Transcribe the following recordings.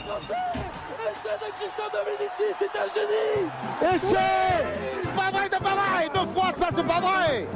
de Christophe Dominici, c'est un génie. Et c'est pas vrai, 2 fois ça, c'est pas vrai.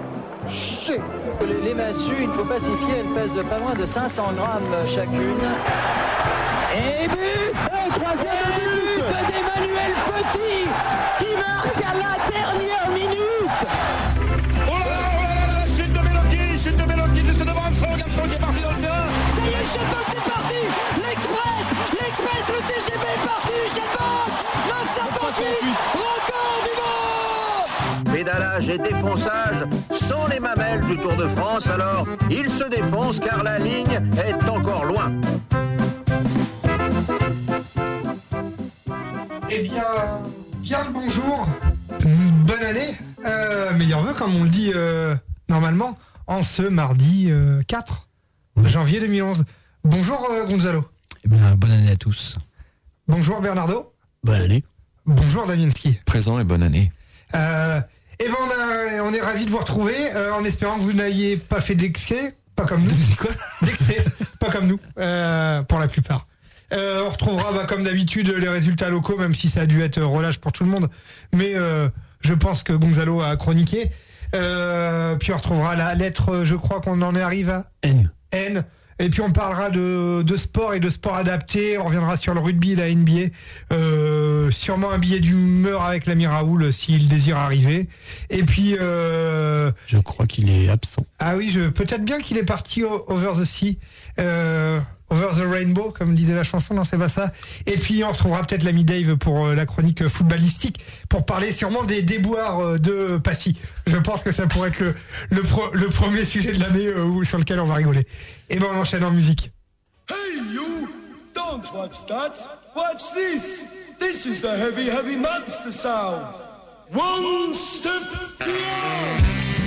Les massues, il ne faut pas s'y fier, elles pèsent pas loin de 500 grammes chacune. Et but, troisième but d'Emmanuel Petit qui marque à la dernière minute. Oh là là, chute de Mélodie, juste devant un garçon qui est parti dans le terrain. Ça y est, Chabot est parti. L'Express, le TGV est parti. Chabot, 9,58, record du monde. Pédalage et défonçage sont les mamelles du Tour de France, alors il se défonce car la ligne est encore loin. Eh bien le bonjour, bonne année, meilleurs vœux comme on le dit normalement, en ce mardi 4 janvier 2011. Bonjour Gonzalo. Eh bien, bonne année à tous. Bonjour Bernardo. Bonne année. Bonjour Damienski. Présent et bonne année. Eh ben on est ravis de vous retrouver, en espérant que vous n'ayez pas fait d'excès, pas comme nous. C'est quoi ? D'excès, pas comme nous, pour la plupart. On retrouvera comme d'habitude les résultats locaux, même si ça a dû être relâche pour tout le monde. Mais je pense que Gonzalo a chroniqué. Puis on retrouvera la lettre, je crois qu'on en arrive à N. Et puis on parlera de sport et de sport adapté. On reviendra sur le rugby et la NBA. Sûrement un billet d'humeur avec l'ami Raoul s'il désire arriver. Et puis... Je crois qu'il est absent. Ah oui, peut-être bien qu'il est parti over the sea. Over the Rainbow, comme disait la chanson, non c'est pas ça. Et puis on retrouvera peut-être l'ami Dave pour la chronique footballistique, pour parler sûrement des déboires de Passy. Je pense que ça pourrait être le premier sujet de l'année sur lequel on va rigoler. Et ben on enchaîne en musique. Hey you, don't watch that, watch this. This is the heavy, heavy monster sound. One step beyond.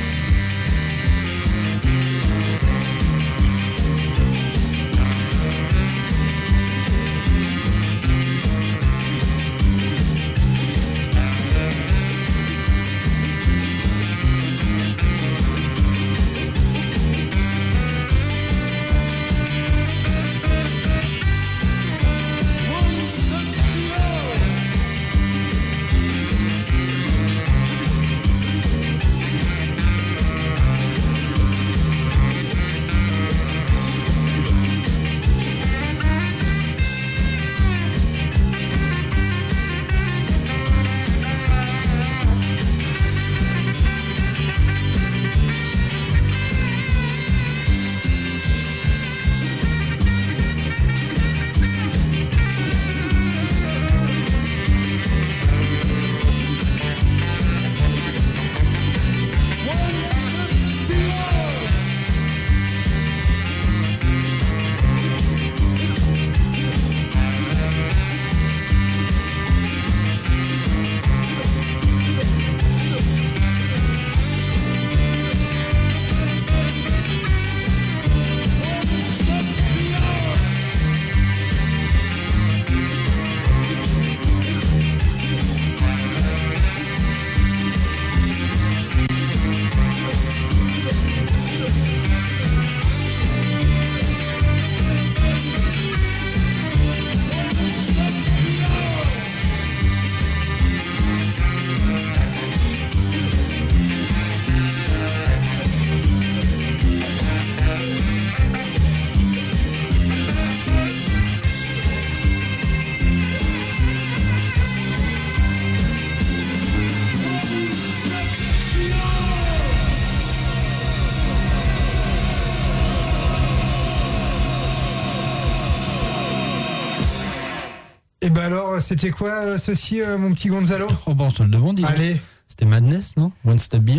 Et ben alors, c'était quoi ceci, mon petit Gonzalo ? Oh bon, on se le demande. Allez. C'était Madness, non ? One Step Beyond ?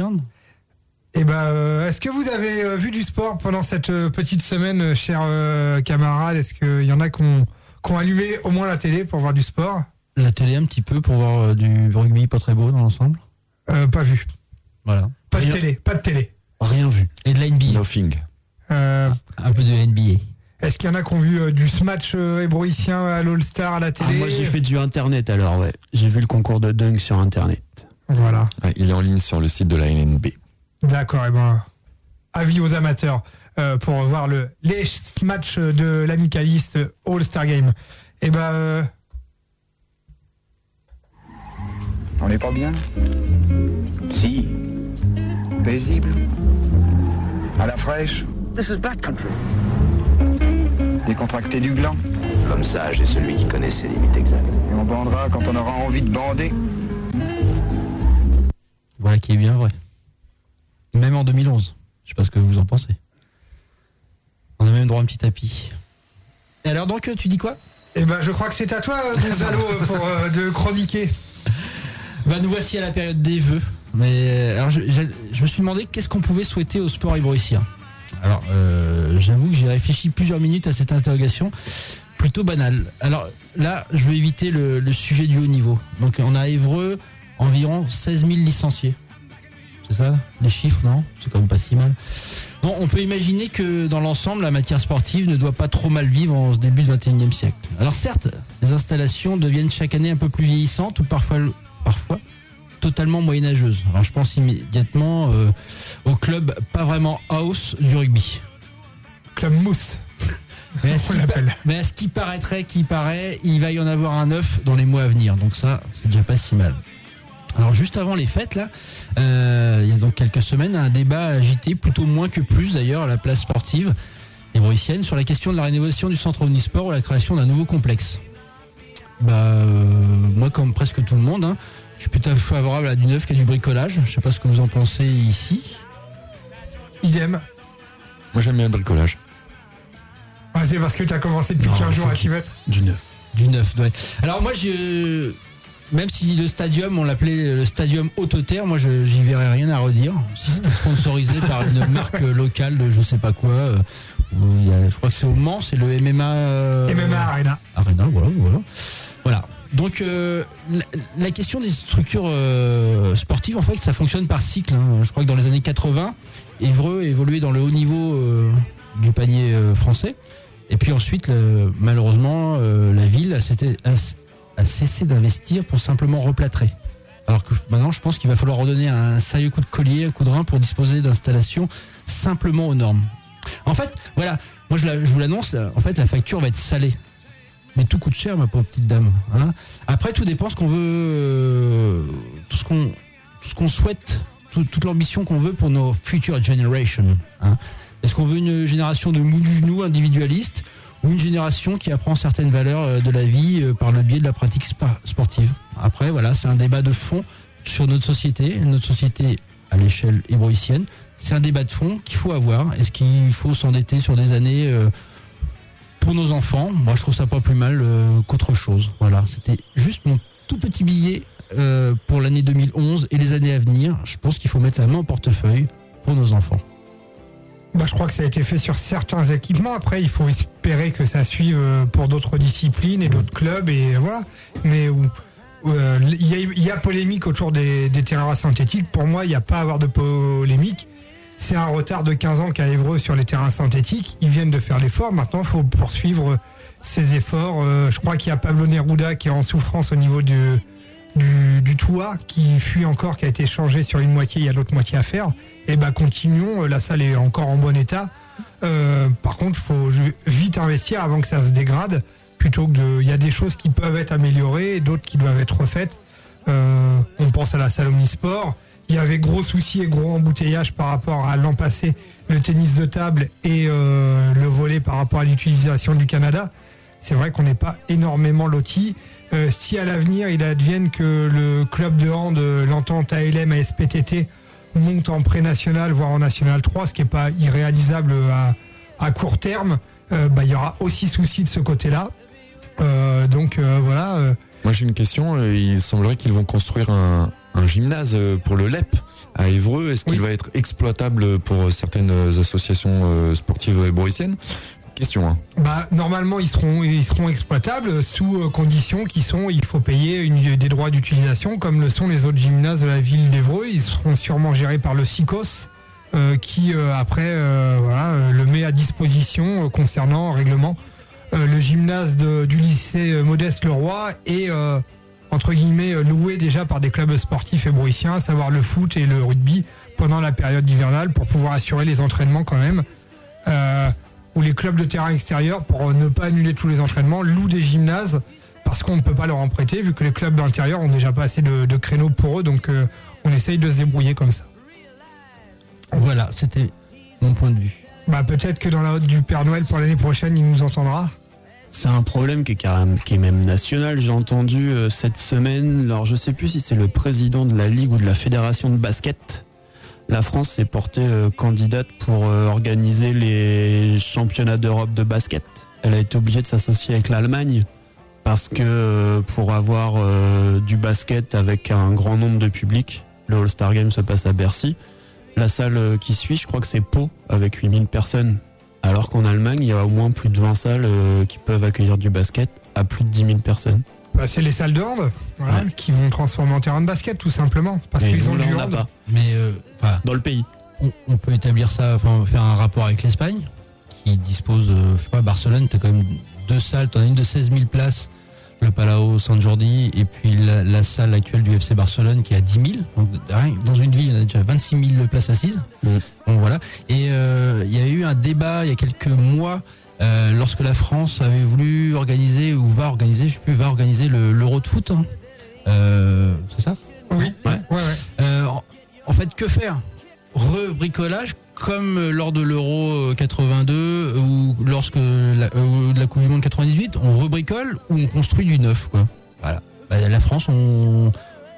Et ben, est-ce que vous avez vu du sport pendant cette petite semaine, chers camarades ? Est-ce qu'il y en a qui ont allumé au moins la télé pour voir du sport ? La télé un petit peu pour voir du rugby pas très beau dans l'ensemble. Pas vu. Voilà. Pas de télé. Rien vu. Et de la NBA. Nothing. Un peu de NBA. Est-ce qu'il y en a qui ont vu du match hébroïcien à l'All-Star à la télé ? Moi j'ai fait du internet alors, ouais. J'ai vu le concours de dunk sur internet. Voilà. Il est en ligne sur le site de la LNB. D'accord, et ben avis aux amateurs pour voir les matchs de l'amicaliste All-Star Game. Et bah... On n'est pas bien? Si. Paisible? À la fraîche? This is bad country. Décontracté du gland? L'homme sage est celui qui connaît ses limites exactes. Et on bandera quand on aura envie de bander? Voilà qui est bien vrai. Même en 2011. Je sais pas ce que vous en pensez. On a même droit à un petit tapis. Et alors donc, tu dis quoi? Eh ben, je crois que c'est à toi, Gonzalo, de chroniquer. Bah, nous voici à la période des vœux. Mais alors, je me suis demandé qu'est-ce qu'on pouvait souhaiter au sport ébreuissien. Alors, j'avoue que j'ai réfléchi plusieurs minutes à cette interrogation, plutôt banale. Alors là, je vais éviter le sujet du haut niveau. Donc, on a à Évreux environ 16 000 licenciés. C'est ça, les chiffres, non? C'est quand même pas si mal. Non, on peut imaginer que dans l'ensemble, la matière sportive ne doit pas trop mal vivre en ce début du XXIe siècle. Alors certes, les installations deviennent chaque année un peu plus vieillissantes ou parfois totalement moyenâgeuses. Alors je pense immédiatement au club pas vraiment house du rugby. Club mousse. Mais à ce qui paraîtrait, il va y en avoir un neuf dans les mois à venir. Donc ça, c'est déjà pas si mal. Alors juste avant les fêtes, là, il y a donc quelques semaines, un débat agité, plutôt moins que plus d'ailleurs, à la place sportive ébreuissienne, sur la question de la rénovation du centre omnisport ou la création d'un nouveau complexe. Moi, comme presque tout le monde, hein, je suis plutôt favorable à du neuf qu'à du bricolage. Je sais pas ce que vous en pensez ici. Idem. Moi, j'aime bien le bricolage. Ah, c'est parce que tu as commencé depuis 15 jours à t'y mettre. Du neuf, ouais. Alors moi, même si le stadium, on l'appelait le stadium Haute-Terre, moi j'y verrais rien à redire. Si c'était sponsorisé par une marque locale de je sais pas quoi, je crois que c'est au Mans, c'est le MMA... MMA Arena. Arena, voilà. Donc la question des structures sportives, en fait, ça fonctionne par cycle. Hein. Je crois que dans les années 80, Évreux évoluait dans le haut niveau du panier français. Et puis ensuite, malheureusement, la ville a cessé d'investir pour simplement replâtrer. Alors que maintenant, je pense qu'il va falloir redonner un sérieux coup de collier, un coup de rein pour disposer d'installations simplement aux normes. En fait, voilà, moi je vous l'annonce, en fait la facture va être salée. Mais tout coûte cher, ma pauvre petite dame. Hein. Après, tout dépend ce qu'on veut, tout ce qu'on souhaite, toute l'ambition qu'on veut pour nos future generations. Hein. Est-ce qu'on veut une génération de mou du genou individualiste ou une génération qui apprend certaines valeurs de la vie par le biais de la pratique sportive? Après, voilà, c'est un débat de fond sur notre société à l'échelle ébreuissienne. C'est un débat de fond qu'il faut avoir. Est-ce qu'il faut s'endetter sur des années pour nos enfants? Moi, je trouve ça pas plus mal qu'autre chose. Voilà, c'était juste mon tout petit billet pour l'année 2011 et les années à venir. Je pense qu'il faut mettre la main au portefeuille pour nos enfants. Je crois que ça a été fait sur certains équipements. Après, il faut espérer que ça suive pour d'autres disciplines et d'autres clubs. Et voilà. Mais il y a polémique autour des terrains synthétiques. Pour moi, il n'y a pas à avoir de polémique. C'est un retard de 15 ans qu'a Évreux sur les terrains synthétiques. Ils viennent de faire l'effort. Maintenant, il faut poursuivre ces efforts. Je crois qu'il y a Pablo Neruda qui est en souffrance au niveau du toit qui fuit encore, qui a été changé sur une moitié, il y a l'autre moitié à faire. Et continuons, la salle est encore en bon état. Par contre, il faut vite investir avant que ça se dégrade, plutôt que il y a des choses qui peuvent être améliorées et d'autres qui doivent être refaites. On pense à la salle omnisport. Il y avait gros soucis et gros embouteillages par rapport à l'an passé, le tennis de table et le volley par rapport à l'utilisation du Canada. C'est vrai qu'on n'est pas énormément lotis. Si à l'avenir il advienne que le club de hand, l'entente ALM à SPTT monte en pré-national, voire en national 3, ce qui n'est pas irréalisable à court terme, il y aura aussi souci de ce côté-là. Voilà. Moi j'ai une question, il semblerait qu'ils vont construire un gymnase pour le LEP à Évreux. Est-ce qu'il va être exploitable pour certaines associations sportives ébreuissiennes? Question. Hein. Normalement, ils seront exploitables sous conditions qui sont, il faut payer des droits d'utilisation, comme le sont les autres gymnases de la ville d'Évreux. Ils seront sûrement gérés par le SICOS, qui après le met à disposition concernant règlement. Le gymnase du lycée Modeste Leroy est entre guillemets loué déjà par des clubs sportifs ébreuissiens, à savoir le foot et le rugby, pendant la période hivernale pour pouvoir assurer les entraînements quand même. où les clubs de terrain extérieurs, pour ne pas annuler tous les entraînements, louent des gymnases parce qu'on ne peut pas leur en prêter vu que les clubs d'intérieur ont déjà pas assez de créneaux pour eux, donc on essaye de se débrouiller comme ça. Voilà, c'était mon point de vue. Peut-être que dans la hotte du Père Noël pour l'année prochaine, il nous entendra. C'est un problème qui est même national. J'ai entendu cette semaine, alors je sais plus si c'est le président de la Ligue ou de la Fédération de basket. La France s'est portée candidate pour organiser les championnats d'Europe de basket. Elle a été obligée de s'associer avec l'Allemagne parce que pour avoir du basket avec un grand nombre de public, le All-Star Game se passe à Bercy. La salle qui suit, je crois que c'est Pau avec 8000 personnes. Alors qu'en Allemagne, il y a au moins plus de 20 salles qui peuvent accueillir du basket à plus de 10 000 personnes. C'est les salles de hand qui vont transformer en terrain de basket tout simplement. Parce qu'ils ont du hand. Pas. Mais dans le pays. On peut établir ça, faire un rapport avec l'Espagne qui dispose, Barcelone, tu as quand même 2 salles, tu en as une de 16 000 places, le Palau Sant Jordi, et puis la salle actuelle du FC Barcelone qui est à 10 000. Donc, dans une ville, il y en a déjà 26 000 places assises. Donc voilà. Et il y a eu un débat il y a quelques mois lorsque la France avait voulu organiser, ou va organiser l'Euro de foot. C'est ça ? Oui. Ouais. En fait, que faire ? Rebricolage comme lors de l'Euro 82 ou lorsque de la Coupe du Monde 98, on rebricole ou on construit du neuf, quoi. Voilà. La France, on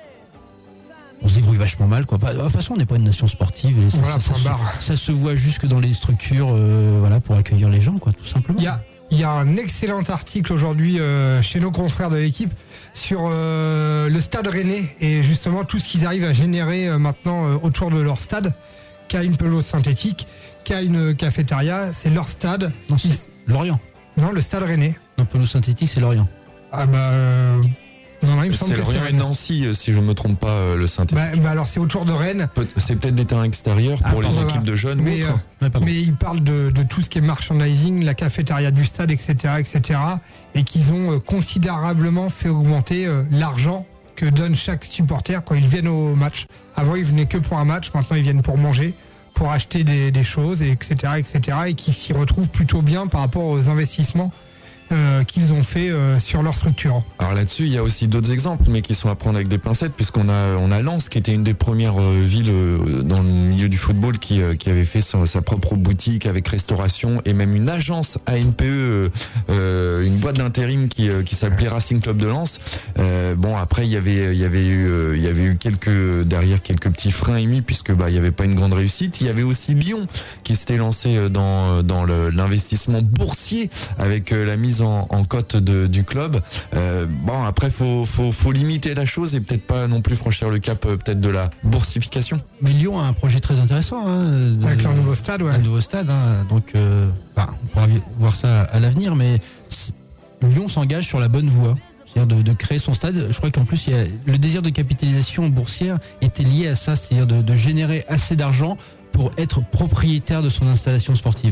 se débrouille vachement mal, quoi. De toute façon, on n'est pas une nation sportive et ça se voit jusque dans les structures, pour accueillir les gens, quoi, tout simplement. Il y a un excellent article aujourd'hui chez nos confrères de l'équipe sur le stade rennais et justement tout ce qu'ils arrivent à générer maintenant autour de leur stade, qui a une pelouse synthétique, qui a une cafétéria, c'est leur stade. Non, c'est Lorient. Non, le stade rennais. Non, pelouse synthétique, c'est Lorient. Non, il me semble que c'est Rennes Nancy, si je ne me trompe pas, le synthétique. Alors c'est autour de Rennes. C'est peut-être des terrains extérieurs pour les équipes de jeunes ou autres. Mais ils parlent de tout ce qui est merchandising, la cafétéria du stade, etc. Et qu'ils ont considérablement fait augmenter l'argent que donne chaque supporter quand ils viennent au match. Avant, ils venaient que pour un match, maintenant ils viennent pour manger, pour acheter des choses, etc. Et qui s'y retrouvent plutôt bien par rapport aux investissements qu'ils ont fait sur leur structure. Alors là-dessus, il y a aussi d'autres exemples, mais qui sont à prendre avec des pincettes, puisqu'on a Lens, qui était une des premières villes dans le milieu du football qui avait fait sa propre boutique avec restauration et même une agence ANPE, une boîte d'intérim qui s'appelait Racing Club de Lens. Après il y avait eu quelques petits freins émis puisque il y avait pas une grande réussite. Il y avait aussi Lyon qui s'était lancé dans l'investissement boursier avec la mise en cote du club. Après faut limiter la chose et peut-être pas non plus franchir le cap peut-être de la boursification. Mais Lyon a un projet très intéressant avec leur nouveau stade, un nouveau stade, donc on pourra voir ça à l'avenir, mais Lyon s'engage sur la bonne voie, c'est-à-dire de créer son stade. Je crois qu'en plus le désir de capitalisation boursière était lié à ça, c'est-à-dire de générer assez d'argent pour être propriétaire de son installation sportive.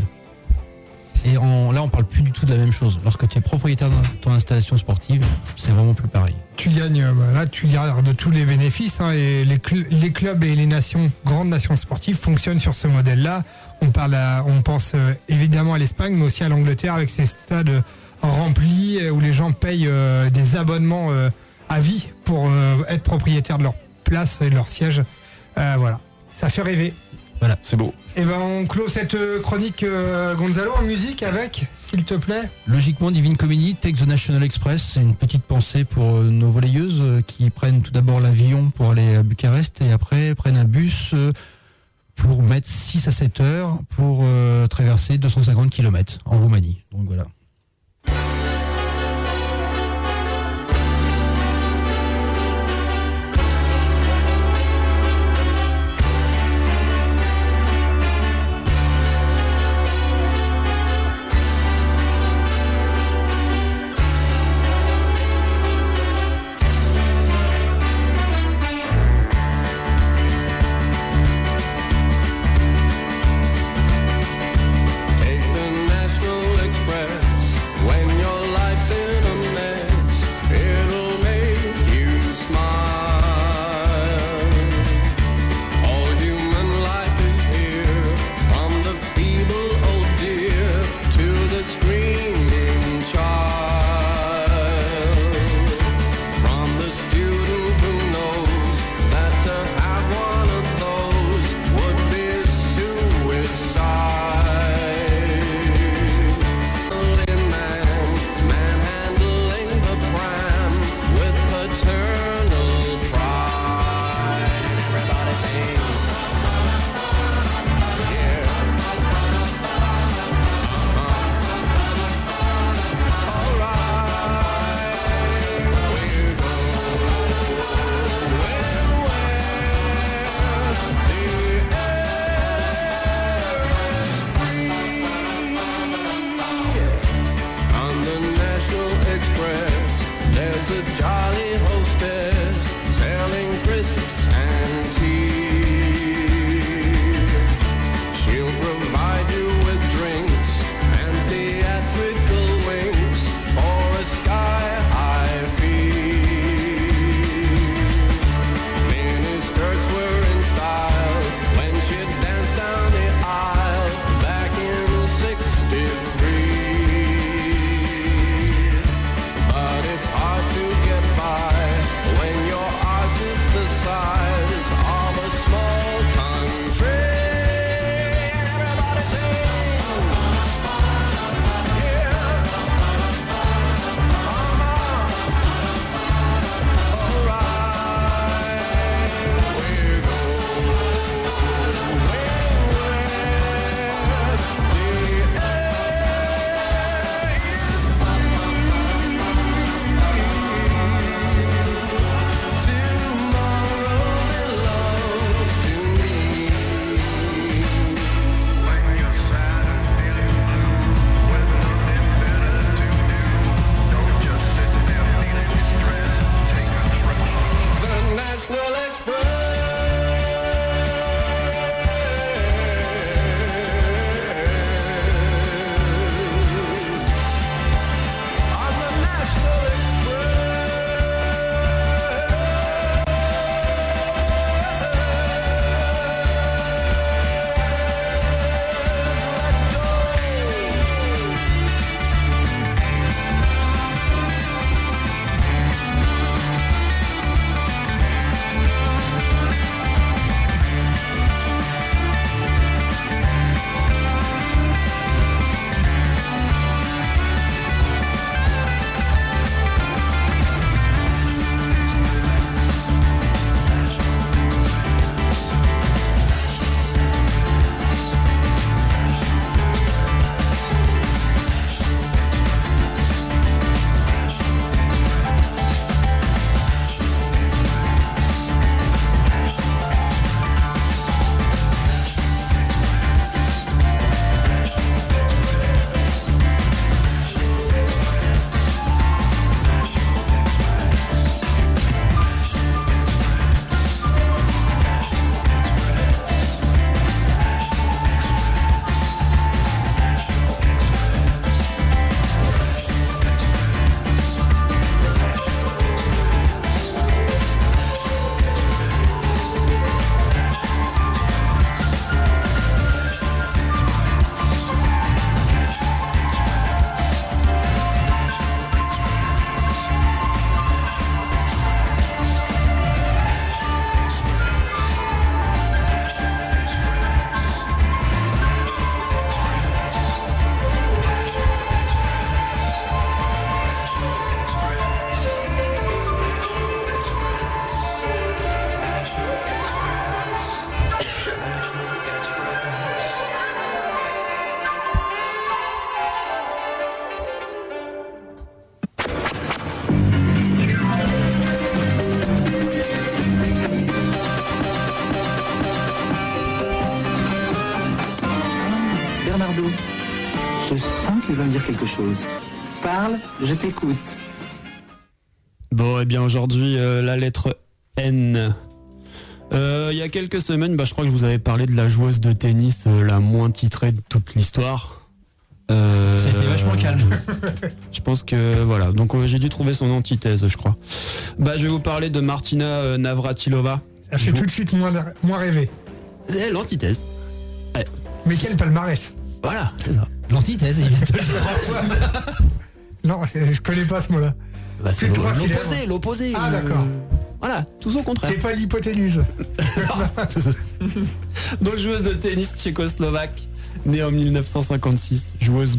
Et là, on parle plus du tout de la même chose. Lorsque tu es propriétaire de ton installation sportive, c'est vraiment plus pareil. Tu gagnes, tu gardes tous les bénéfices, et les clubs et les grandes nations sportives fonctionnent sur ce modèle-là. On pense évidemment à l'Espagne, mais aussi à l'Angleterre avec ses stades remplis où les gens payent des abonnements à vie pour être propriétaires de leur place et de leur siège. Ça fait rêver. Voilà, c'est beau. Et on clôt cette chronique Gonzalo en musique avec, s'il te plaît. Logiquement, Divine Comedy, Take the National Express. C'est une petite pensée pour nos volleyeuses qui prennent tout d'abord l'avion pour aller à Bucarest et après prennent un bus pour mettre 6 à 7 heures pour traverser 250 km en Roumanie. Donc voilà. Take the National Express. Bernardo. Je sens qu'il va me dire quelque chose. Parle, je t'écoute. Bon, et bien aujourd'hui, la lettre N. Il y a quelques semaines, je crois que je vous avais parlé de la joueuse de tennis la moins titrée de toute l'histoire. Ça a été vachement calme. Je pense que voilà. Donc j'ai dû trouver son antithèse, je crois. Je vais vous parler de Martina Navratilova. Elle fait tout de suite moins rêver. C'est l'antithèse. Ouais. Mais quel palmarès. Voilà, c'est ça. L'antithèse, il vient de le dire 3 fois. Non, je connais pas ce mot-là. C'est l'opposé. Ah d'accord. Voilà, tout son contraire. C'est pas l'hypoténuse. Donc joueuse de tennis tchécoslovaque, née en 1956, joueuse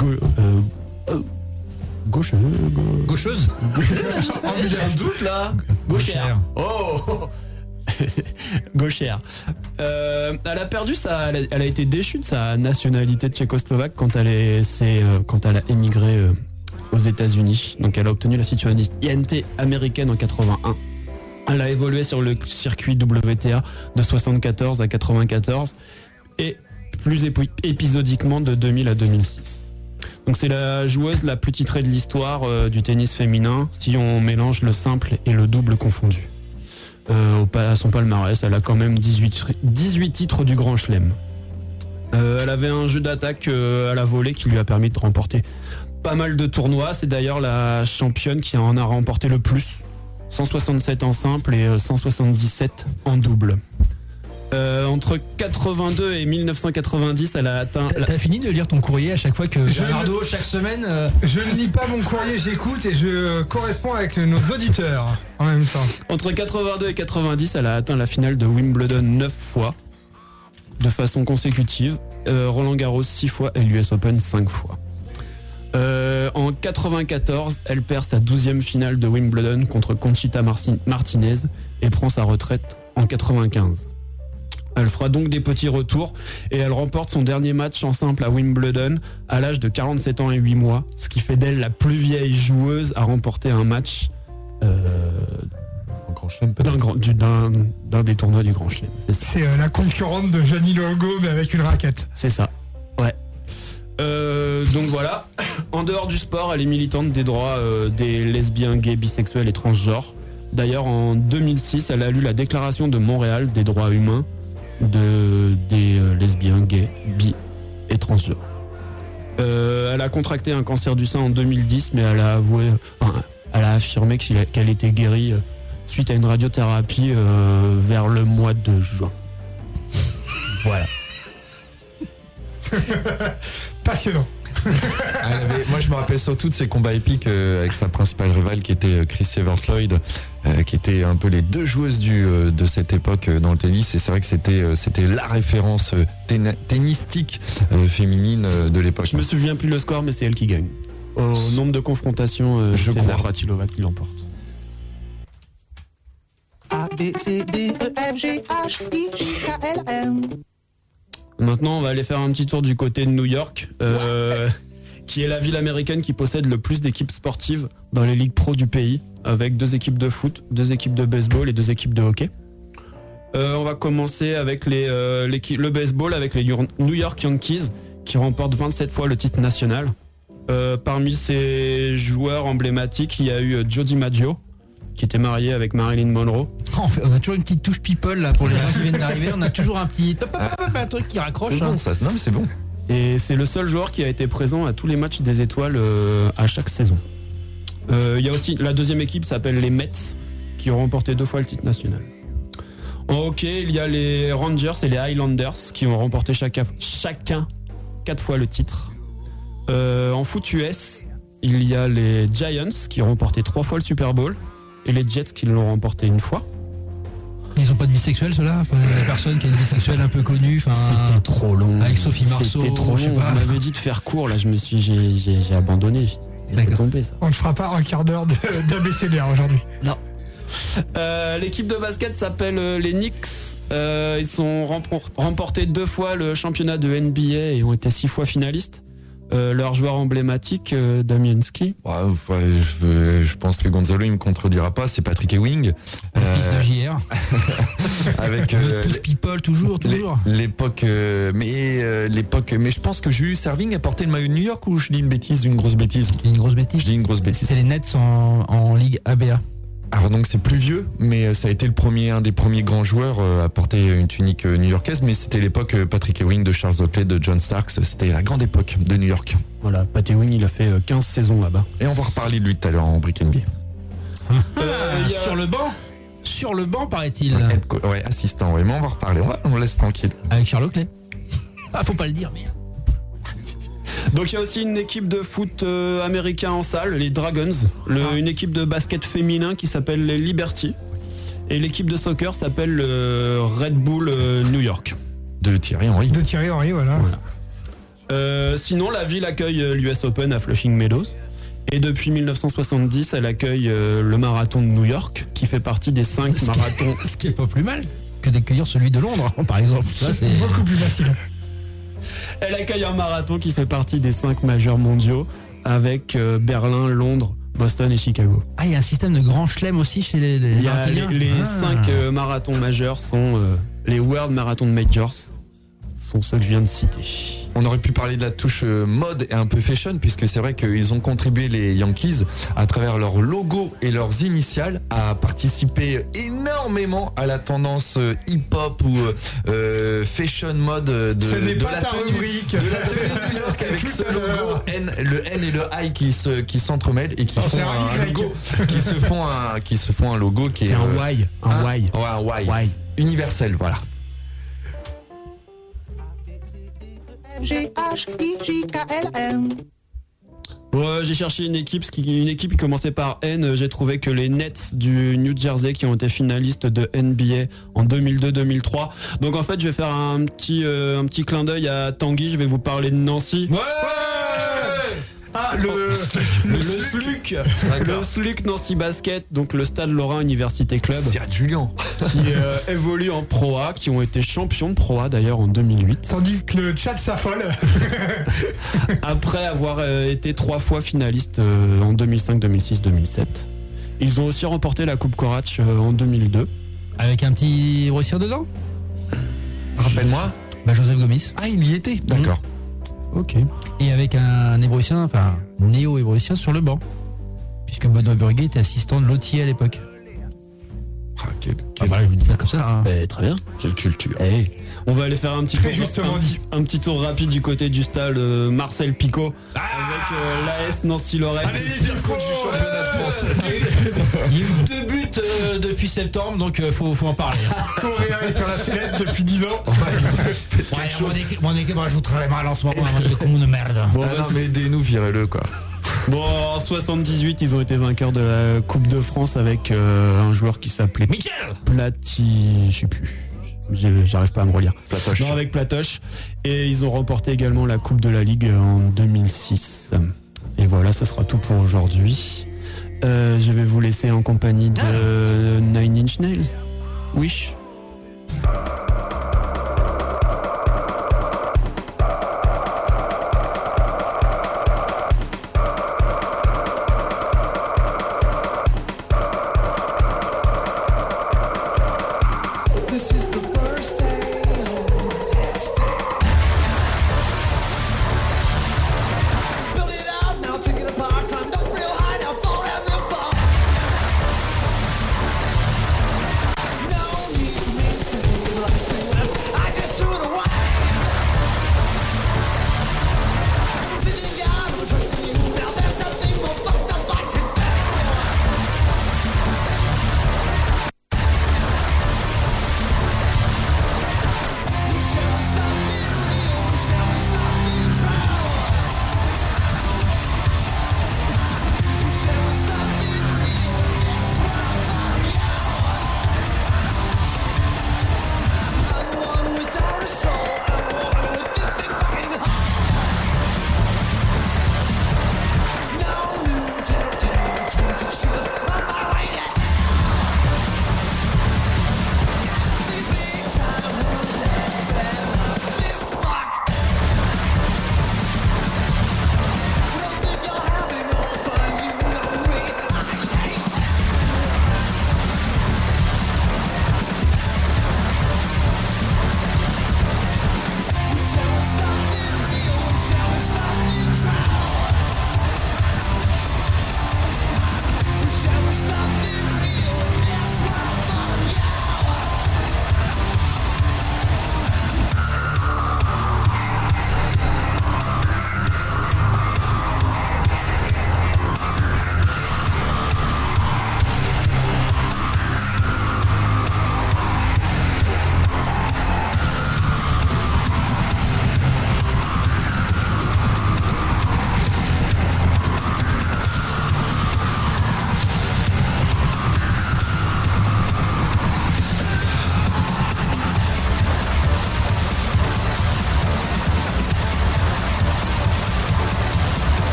gaucheuse. J'ai un doute là. Gauchère. Oh. Gauchère. Elle a perdu elle a été déchue de sa nationalité tchécoslovaque quand elle a émigré aux États-Unis. Donc elle a obtenu la citoyenneté américaine en 81. Elle a évolué sur le circuit WTA de 74 à 94 et plus épisodiquement de 2000 à 2006. Donc c'est la joueuse la plus titrée de l'histoire du tennis féminin si on mélange le simple et le double confondu. À son palmarès, elle a quand même 18 titres du Grand Chelem. Elle avait un jeu d'attaque à la volée qui lui a permis de remporter pas mal de tournois. C'est d'ailleurs la championne qui en a remporté le plus. 167 en simple et 177 en double. Entre 82 et 1990, elle a atteint... T'as fini de lire ton courrier à chaque fois que Bernardo, chaque semaine... Je ne lis pas mon courrier, j'écoute et je corresponds avec nos auditeurs en même temps. Entre 82 et 90, elle a atteint la finale de Wimbledon 9 fois, de façon consécutive. Roland Garros 6 fois et l'US Open 5 fois. En 94, elle perd sa 12e finale de Wimbledon contre Conchita Martinez et prend sa retraite en 95. Elle fera donc des petits retours et elle remporte son dernier match en simple à Wimbledon à l'âge de 47 ans et 8 mois, ce qui fait d'elle la plus vieille joueuse à remporter un match d'un des tournois du Grand Chelem. C'est la concurrente de Gianni Longo mais avec une raquette. C'est ça, ouais. Donc voilà, en dehors du sport, elle est militante des droits des lesbiens, gays, bisexuels et transgenres. D'ailleurs, en 2006, elle a lu la Déclaration de Montréal des droits humains des lesbiens, gays, bi et transgenres. Elle a contracté un cancer du sein en 2010, mais elle a affirmé qu'elle était guérie suite à une radiothérapie vers le mois de juin. Voilà. Passionnant. Moi je me rappelle surtout de ses combats épiques avec sa principale rivale qui était Chris Evert-Lloyd, qui étaient un peu les deux joueuses de cette époque dans le tennis, et c'est vrai que c'était la référence tennistique féminine de l'époque. Je me souviens plus le score, mais c'est elle qui gagne. Au nombre de confrontations, c'est Navratilova qui l'emporte. A, B, C, D, E, F, G, H, I, J, K, L, M. Maintenant, on va aller faire un petit tour du côté de New York, qui est la ville américaine qui possède le plus d'équipes sportives dans les ligues pro du pays, avec 2 équipes de foot, 2 équipes de baseball et 2 équipes de hockey. On va commencer avec le baseball avec les New York Yankees, qui remportent 27 fois le titre national. Parmi ces joueurs emblématiques, il y a eu Joe DiMaggio, qui était marié avec Marilyn Monroe. On a toujours une petite touche people là pour les gens qui viennent d'arriver. On a toujours un petit un truc qui raccroche. C'est bon ça, non mais c'est bon. Et c'est le seul joueur qui a été présent à tous les matchs des étoiles à chaque saison. Il y a aussi la deuxième équipe s'appelle les Mets, qui ont remporté 2 fois le titre national. En hockey, il y a les Rangers et les Highlanders qui ont remporté chacun 4 fois le titre. En foot US, il y a les Giants qui ont remporté 3 fois le Super Bowl et les Jets qui l'ont remporté 1 fois. Ils ont pas de vie sexuelle, ceux-là, la personne qui a une vie sexuelle un peu connue. C'était trop long. Avec Sophie Marceau. C'était trop long. On m'avait dit de faire court, là, j'ai abandonné. J'ai tombé, ça. On ne fera pas un quart d'heure d'ABCDR aujourd'hui. Non. L'équipe de basket s'appelle les Knicks. Ils ont remporté 2 fois le championnat de NBA et ont été 6 fois finalistes. Leur joueur emblématique, Damienski. Je pense que Gonzalo il me contredira pas, c'est Patrick Ewing. Le fils de JR. Avec tous people, toujours. L'époque, mais je pense que Julius Erving a porté le maillot de New York ou je dis une grosse bêtise. Je dis une grosse bêtise. C'est les Nets en Ligue ABA. Alors donc c'est plus vieux, mais ça a été un des premiers grands joueurs à porter une tunique new-yorkaise, mais c'était l'époque Patrick Ewing, de Charles Oakley, de John Starks, c'était la grande époque de New York. Voilà, Pat Ewing il a fait 15 saisons là-bas. Et on va reparler de lui tout à l'heure en Brick NBA. Sur le banc paraît-il. Ouais, assistant, ouais, mais on va reparler, on laisse tranquille. Avec Charles Oakley. Faut pas le dire, mais... Donc il y a aussi une équipe de foot américain en salle, les Dragons, une équipe de basket féminin qui s'appelle les Liberty, et l'équipe de soccer s'appelle le Red Bull New York. De Thierry Henry. Voilà. Sinon la ville accueille l'US Open à Flushing Meadows, et depuis 1970 elle accueille le marathon de New York qui fait partie des 5 marathons. Ce qui est pas plus mal que d'accueillir celui de Londres par exemple. Ça, c'est beaucoup plus facile. Elle accueille un marathon qui fait partie des 5 majeurs mondiaux avec Berlin, Londres, Boston et Chicago. Il y a un système de grand chelem aussi chez les les 5 marathons majeurs sont les World Marathon Majors, sont ceux que je viens de citer. On aurait pu parler de la touche mode et un peu fashion, puisque c'est vrai qu'ils ont contribué, les Yankees, à travers leur logo et leurs initiales, à participer énormément à la tendance hip-hop ou fashion mode de la tenue New York, avec ce logo le N et le I qui s'entremêlent et qui font un logo, qui se font un logo qui est un Y, un Y universel, voilà. G-H-I-J-K-L-M. J'ai cherché une équipe qui commençait par N. J'ai trouvé que les Nets du New Jersey qui ont été finalistes de NBA en 2002-2003. Donc en fait, je vais faire un petit clin d'œil à Tanguy. Je vais vous parler de Nancy. Ouais. Le SLUC Nancy Basket, donc le Stade Lorrain Université Club. C'est Julien. Qui évolue en Pro A, qui ont été champions de Pro A d'ailleurs en 2008. Tandis que le Tchad s'affole. Après avoir été 3 fois finalistes en 2005, 2006, 2007. Ils ont aussi remporté la Coupe Korac en 2002. Avec un petit Brussier dedans. Rappelle-moi. Joseph Gomis. Il y était, d'accord. Ok. Et avec un hébrussien, enfin néo-hébrussien sur le banc. Puisque Benoît Burguet était assistant de Lotier à l'époque. Je vous dis ça comme ça. Très bien. Quelle culture. On va aller faire un petit tour rapide du côté du stade Marcel Picot avec l'AS Nancy-Lorraine. Allez, les coach du championnat de France. Il y a eu 2 buts depuis septembre, donc faut en parler. Coréen est sur la sellette depuis 10 ans. Mon équipe rajouterait mal en ce moment, comme une merde. Non mais aidez-nous, virez-le quoi. Bon, en 78, ils ont été vainqueurs de la Coupe de France avec un joueur qui s'appelait Michel je sais plus. J'arrive pas à me relire. Platoche. Non, avec Platoche. Et ils ont remporté également la Coupe de la Ligue en 2006. Et voilà, ce sera tout pour aujourd'hui. Je vais vous laisser en compagnie de Nine Inch Nails. Wish.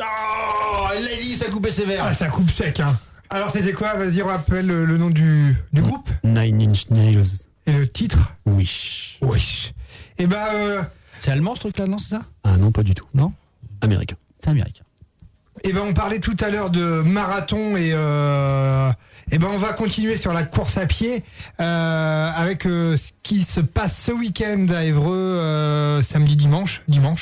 Oh, elle l'a dit, ça coupait sévère. Ah, ça coupe sec, hein. Alors, c'était quoi? Vas-y, rappelle le nom du groupe. Nine Inch Nails. Et le titre? Wish. Wish. Et c'est allemand ce truc-là, non, c'est ça? Ah non, pas du tout. Non? Américain. C'est américain. Et on parlait tout à l'heure de marathon et on va continuer sur la course à pied avec ce qui se passe ce week-end à Évreux, samedi dimanche.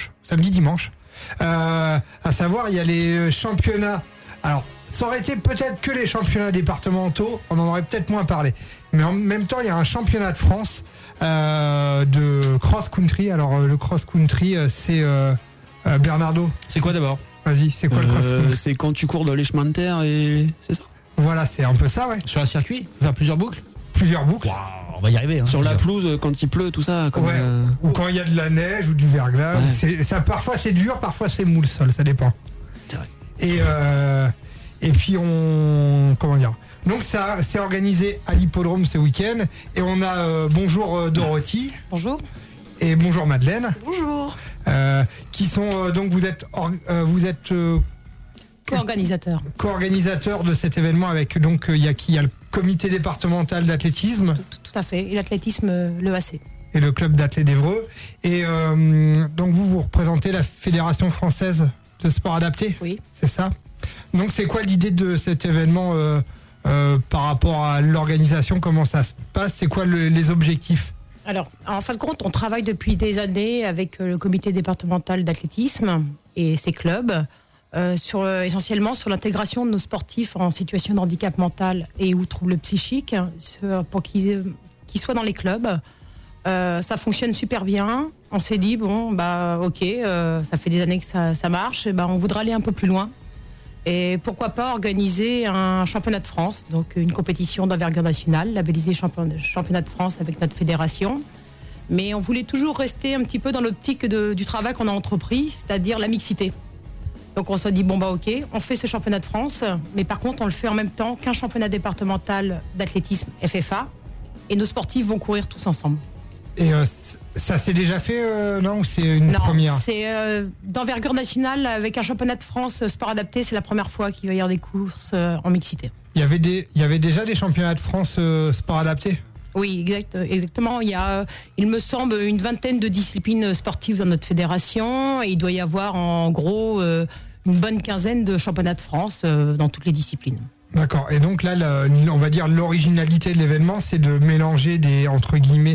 À savoir, il y a les championnats. Alors, ça aurait été peut-être que les championnats départementaux, on en aurait peut-être moins parlé. Mais en même temps, il y a un championnat de France de cross-country. Alors, le cross-country, c'est Bernardo. C'est quoi d'abord? Vas-y, c'est quoi le cross-country? C'est quand tu cours dans les chemins de terre et c'est ça. Voilà, c'est un peu ça, ouais. Sur un circuit? Faire plusieurs boucles? Plusieurs boucles. Wow, on va y arriver. Hein, sur la pelouse, quand il pleut, tout ça. Comme ou quand il y a de la neige ou du verglas. Ouais. Parfois c'est dur, parfois c'est mou le sol, ça dépend. C'est vrai. Et puis comment dire. Donc ça c'est organisé à l'hippodrome ce week-end. Et on a bonjour Dorothy. Bonjour. Et bonjour Madeleine. Bonjour. Qui sont donc vous êtes co-organisateur de cet événement avec donc il y a le comité départemental d'athlétisme. Tout à fait. Et l'athlétisme, l'EAC. Et le club d'athlètes d'Évreux. Et donc vous représentez la Fédération française de sport adapté. Oui. C'est ça. Donc c'est quoi l'idée de cet événement par rapport à l'organisation? Comment ça se passe? C'est quoi les objectifs? Alors, en fin de compte, on travaille depuis des années avec le comité départemental d'athlétisme et ses clubs essentiellement sur l'intégration de nos sportifs en situation de handicap mental et ou troubles psychiques pour qu'ils soient dans les clubs. Ça fonctionne super bien. On s'est dit, ça fait des années que ça marche, on voudra aller un peu plus loin. Et pourquoi pas organiser un championnat de France, donc une compétition d'envergure nationale, labellisé championnat de France avec notre fédération. Mais on voulait toujours rester un petit peu dans l'optique du travail qu'on a entrepris, c'est-à-dire la mixité. Donc on s'est dit, on fait ce championnat de France, mais par contre on le fait en même temps qu'un championnat départemental d'athlétisme FFA, et nos sportifs vont courir tous ensemble. Et ça s'est déjà fait, non? Ou c'est une première? Non, c'est d'envergure nationale avec un championnat de France sport adapté. C'est la première fois qu'il va y avoir des courses en mixité. Il y avait déjà des championnats de France sport adapté? Oui, exactement. Il y a, il me semble, une vingtaine de disciplines sportives dans notre fédération. Et il doit y avoir en gros une bonne quinzaine de championnats de France dans toutes les disciplines. D'accord. Et donc là, on va dire l'originalité de l'événement, c'est de mélanger entre guillemets,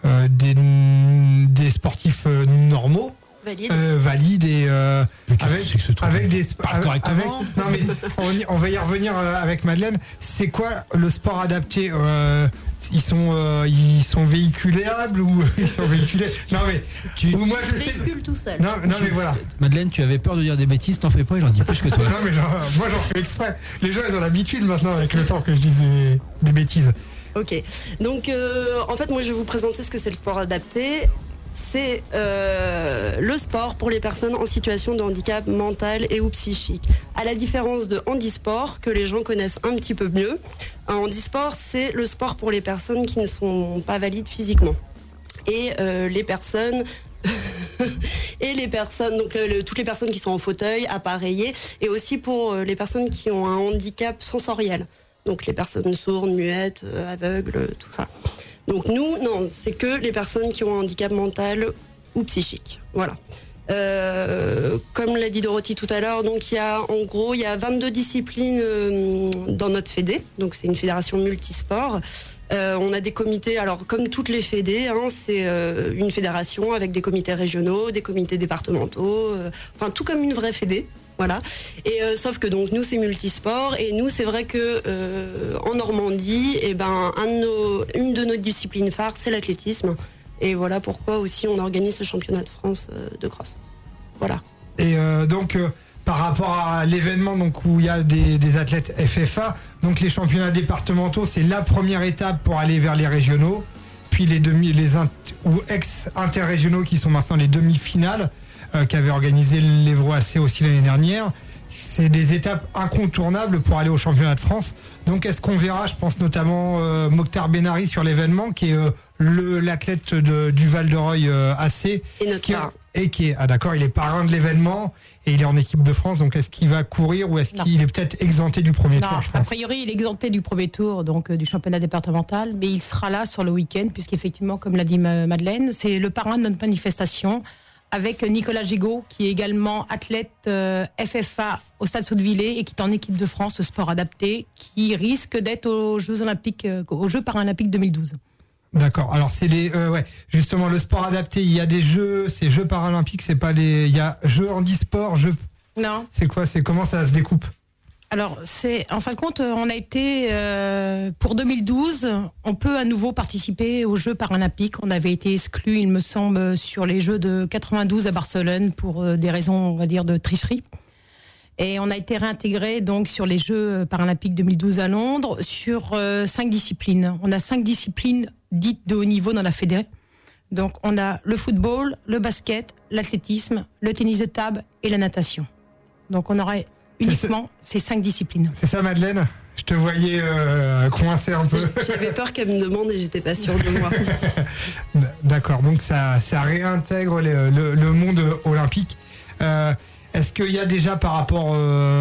des sportifs normaux, valides et avec des non mais on va y revenir avec Madeleine. C'est quoi le sport adapté? Ils sont véhiculables ou ils sont véhiculés? Non mais moi je véhicule tout seul. Non mais voilà. Madeleine, tu avais peur de dire des bêtises, t'en fais pas, il en dit plus que toi. Non mais moi j'en fais exprès. Les gens ils ont l'habitude maintenant avec le temps que je dise des bêtises. Ok, donc en fait moi je vais vous présenter ce que c'est le sport adapté. C'est le sport pour les personnes en situation de handicap mental et ou psychique. À la différence de handisport, que les gens connaissent un petit peu mieux, un handisport c'est le sport pour les personnes qui ne sont pas valides physiquement. Et les personnes... donc toutes les personnes qui sont en fauteuil, appareillées, et aussi pour les personnes qui ont un handicap sensoriel. Donc les personnes sourdes, muettes, aveugles, tout ça. Donc nous, non, c'est que les personnes qui ont un handicap mental ou psychique. Voilà. Comme l'a dit Dorothy tout à l'heure, donc il y a 22 disciplines dans notre fédé. Donc c'est une fédération multisport. On a des comités, alors comme toutes les fédés, c'est une fédération avec des comités régionaux, des comités départementaux, tout comme une vraie fédé. Voilà. Et sauf que donc nous c'est multisport et nous c'est vrai que en Normandie, une de nos disciplines phares c'est l'athlétisme. Et voilà pourquoi aussi on organise ce championnat de France de cross. Voilà. Et donc par rapport à l'événement donc où il y a des athlètes FFA, donc les championnats départementaux c'est la première étape pour aller vers les régionaux, puis les ex-interrégionaux qui sont maintenant les demi-finales. Qu'avait organisé l'Évreux AC aussi l'année dernière. C'est des étapes incontournables pour aller au championnat de France. Donc est-ce qu'on verra, je pense notamment Mokhtar Benari sur l'événement, qui est l'athlète du Val de Reuil AC. Et et qui est il est parrain de l'événement et il est en équipe de France. Donc est-ce qu'il va courir ou est-ce qu'il est peut-être exempté du premier tour, je pense. A priori, il est exempté du premier tour, donc du championnat départemental, mais il sera là sur le week-end puisqu'effectivement, comme l'a dit Madeleine, c'est le parrain de notre manifestation avec Nicolas Gigot, qui est également athlète FFA au Stade Saut-de-Villers et qui est en équipe de France sport adapté, qui risque d'être aux Jeux paralympiques 2012. D'accord. Alors c'est justement le sport adapté. Il y a des jeux, ces Jeux paralympiques, c'est pas il y a jeux handisport, Non. C'est quoi ? C'est comment ça se découpe ? Alors en fin de compte, on a été pour 2012, on peut à nouveau participer aux Jeux paralympiques. On avait été exclus, il me semble, sur les Jeux de 92 à Barcelone pour des raisons, on va dire, de tricherie. Et on a été réintégré donc sur les Jeux paralympiques 2012 à Londres sur 5 disciplines. On a 5 disciplines dites de haut niveau dans la fédérée. Donc on a le football, le basket, l'athlétisme, le tennis de table et la natation. Donc on aurait uniquement ces 5 disciplines. C'est ça, Madeleine ? Je te voyais coincé un peu. J'avais peur qu'elle me demande et j'étais pas sûre de moi. D'accord, donc ça réintègre le monde olympique. Est-ce qu'il y a déjà par rapport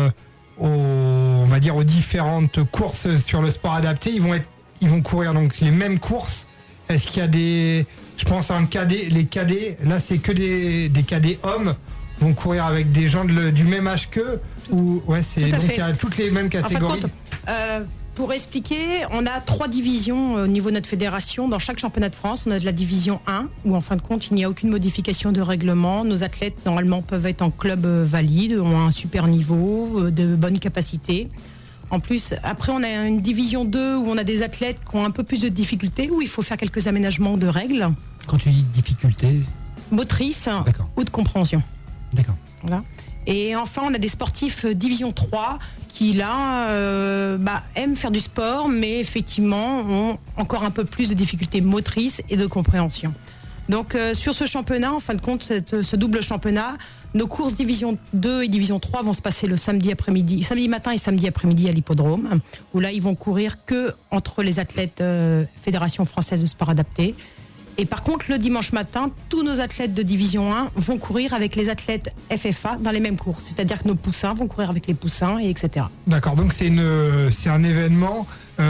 aux différentes courses sur le sport adapté, ils vont courir donc les mêmes courses ? Est-ce qu'il y a je pense à les cadets, là c'est que des cadets hommes vont courir avec des gens du même âge qu'eux ou donc il y a toutes les mêmes catégories. Pour expliquer, on a 3 divisions au niveau de notre fédération. Dans chaque championnat de France, on a de la division 1, où en fin de compte, il n'y a aucune modification de règlement. Nos athlètes, normalement, peuvent être en club valide, ont un super niveau, de bonnes capacités. En plus, après, on a une division 2, où on a des athlètes qui ont un peu plus de difficultés, où il faut faire quelques aménagements de règles. Quand tu dis difficultés ? Motrices ou de compréhension. D'accord. Voilà. Et enfin, on a des sportifs division 3 qui, là, aiment faire du sport, mais effectivement, ont encore un peu plus de difficultés motrices et de compréhension. Donc, sur ce championnat, en fin de compte, ce double championnat, nos courses division 2 et division 3 vont se passer le samedi matin et samedi après-midi à l'hippodrome, où là, ils vont courir que entre les athlètes Fédération française de sport adapté. Et par contre, le dimanche matin, tous nos athlètes de division 1 vont courir avec les athlètes FFA dans les mêmes courses. C'est-à-dire que nos poussins vont courir avec les poussins, et etc. D'accord, donc c'est un événement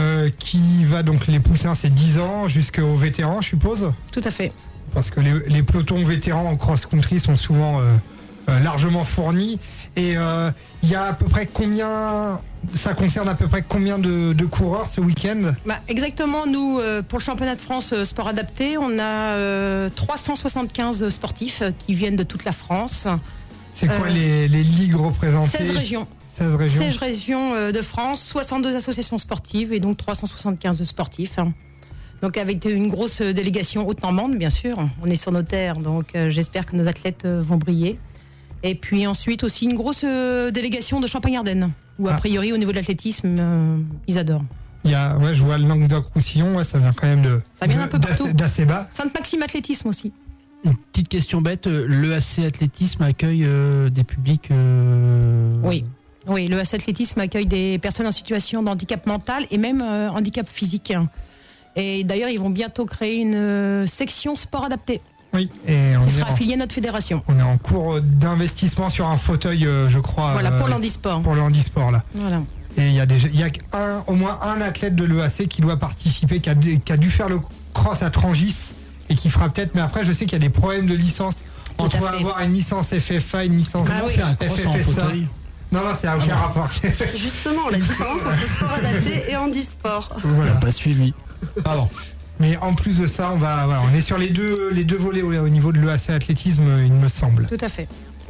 qui va, donc les poussins, c'est 10 ans jusqu'aux vétérans, je suppose ? Tout à fait. Parce que les pelotons vétérans en cross-country sont souvent largement fournis. Et il y a à peu près combien... Ça concerne à peu près combien de coureurs ce week-end ? Exactement, nous, pour le championnat de France sport adapté, on a 375 sportifs qui viennent de toute la France. C'est quoi les ligues représentées ? 16 régions. 16 régions. 16 régions de France, 62 associations sportives et donc 375 sportifs. Donc avec une grosse délégation haute-normande, bien sûr. On est sur nos terres, donc j'espère que nos athlètes vont briller. Et puis ensuite aussi une grosse délégation de Champagne-Ardenne, où a priori au niveau de l'athlétisme, ils adorent. Je vois le Languedoc-Roussillon, ça vient quand même ça vient un peu partout. D'assez bas. Sainte-Maxime Athlétisme aussi. Une petite question bête, l'EAC Athlétisme accueille des publics Oui, l'EAC Athlétisme accueille des personnes en situation de handicap mental et même handicap physique. Et d'ailleurs, ils vont bientôt créer une section sport adapté. Oui, et on sera affilié à notre fédération. On est en cours d'investissement sur un fauteuil, je crois. Voilà, pour le handisport. Pour le handisport, là. Voilà. Et il y a au moins un athlète de l'EAC qui doit participer, qui a dû faire le cross à Trangis et qui fera peut-être. Mais après, je sais qu'il y a des problèmes de licence. On doit avoir une licence FFA, une licence faire un cross en fauteuil. Non, ça n'a aucun rapport. Justement, la différence entre sport adapté et handisport. Voilà. Pas suivi. Pardon. Mais en plus de ça, on est sur les deux volets au niveau de l'EAC athlétisme, il me semble. Tout à fait.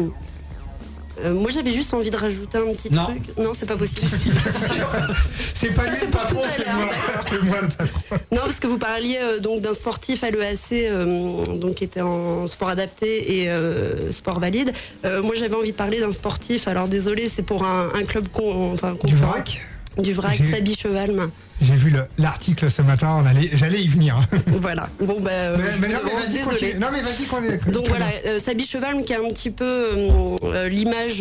Moi, j'avais juste envie de rajouter un petit truc. Non, c'est pas possible. C'est pas lui le patron, c'est moi le patron. Non, parce que vous parliez donc d'un sportif à l'EAC donc qui était en sport adapté et sport valide. Moi, j'avais envie de parler d'un sportif. Alors désolé, c'est pour un club du VRAC. Du VRAC, Sabi Chevalme. J'ai vu l'article ce matin, j'allais y venir. Voilà. Bon, mais vas-y, continue. Donc voilà, Sabi Chevalme qui est un petit peu l'image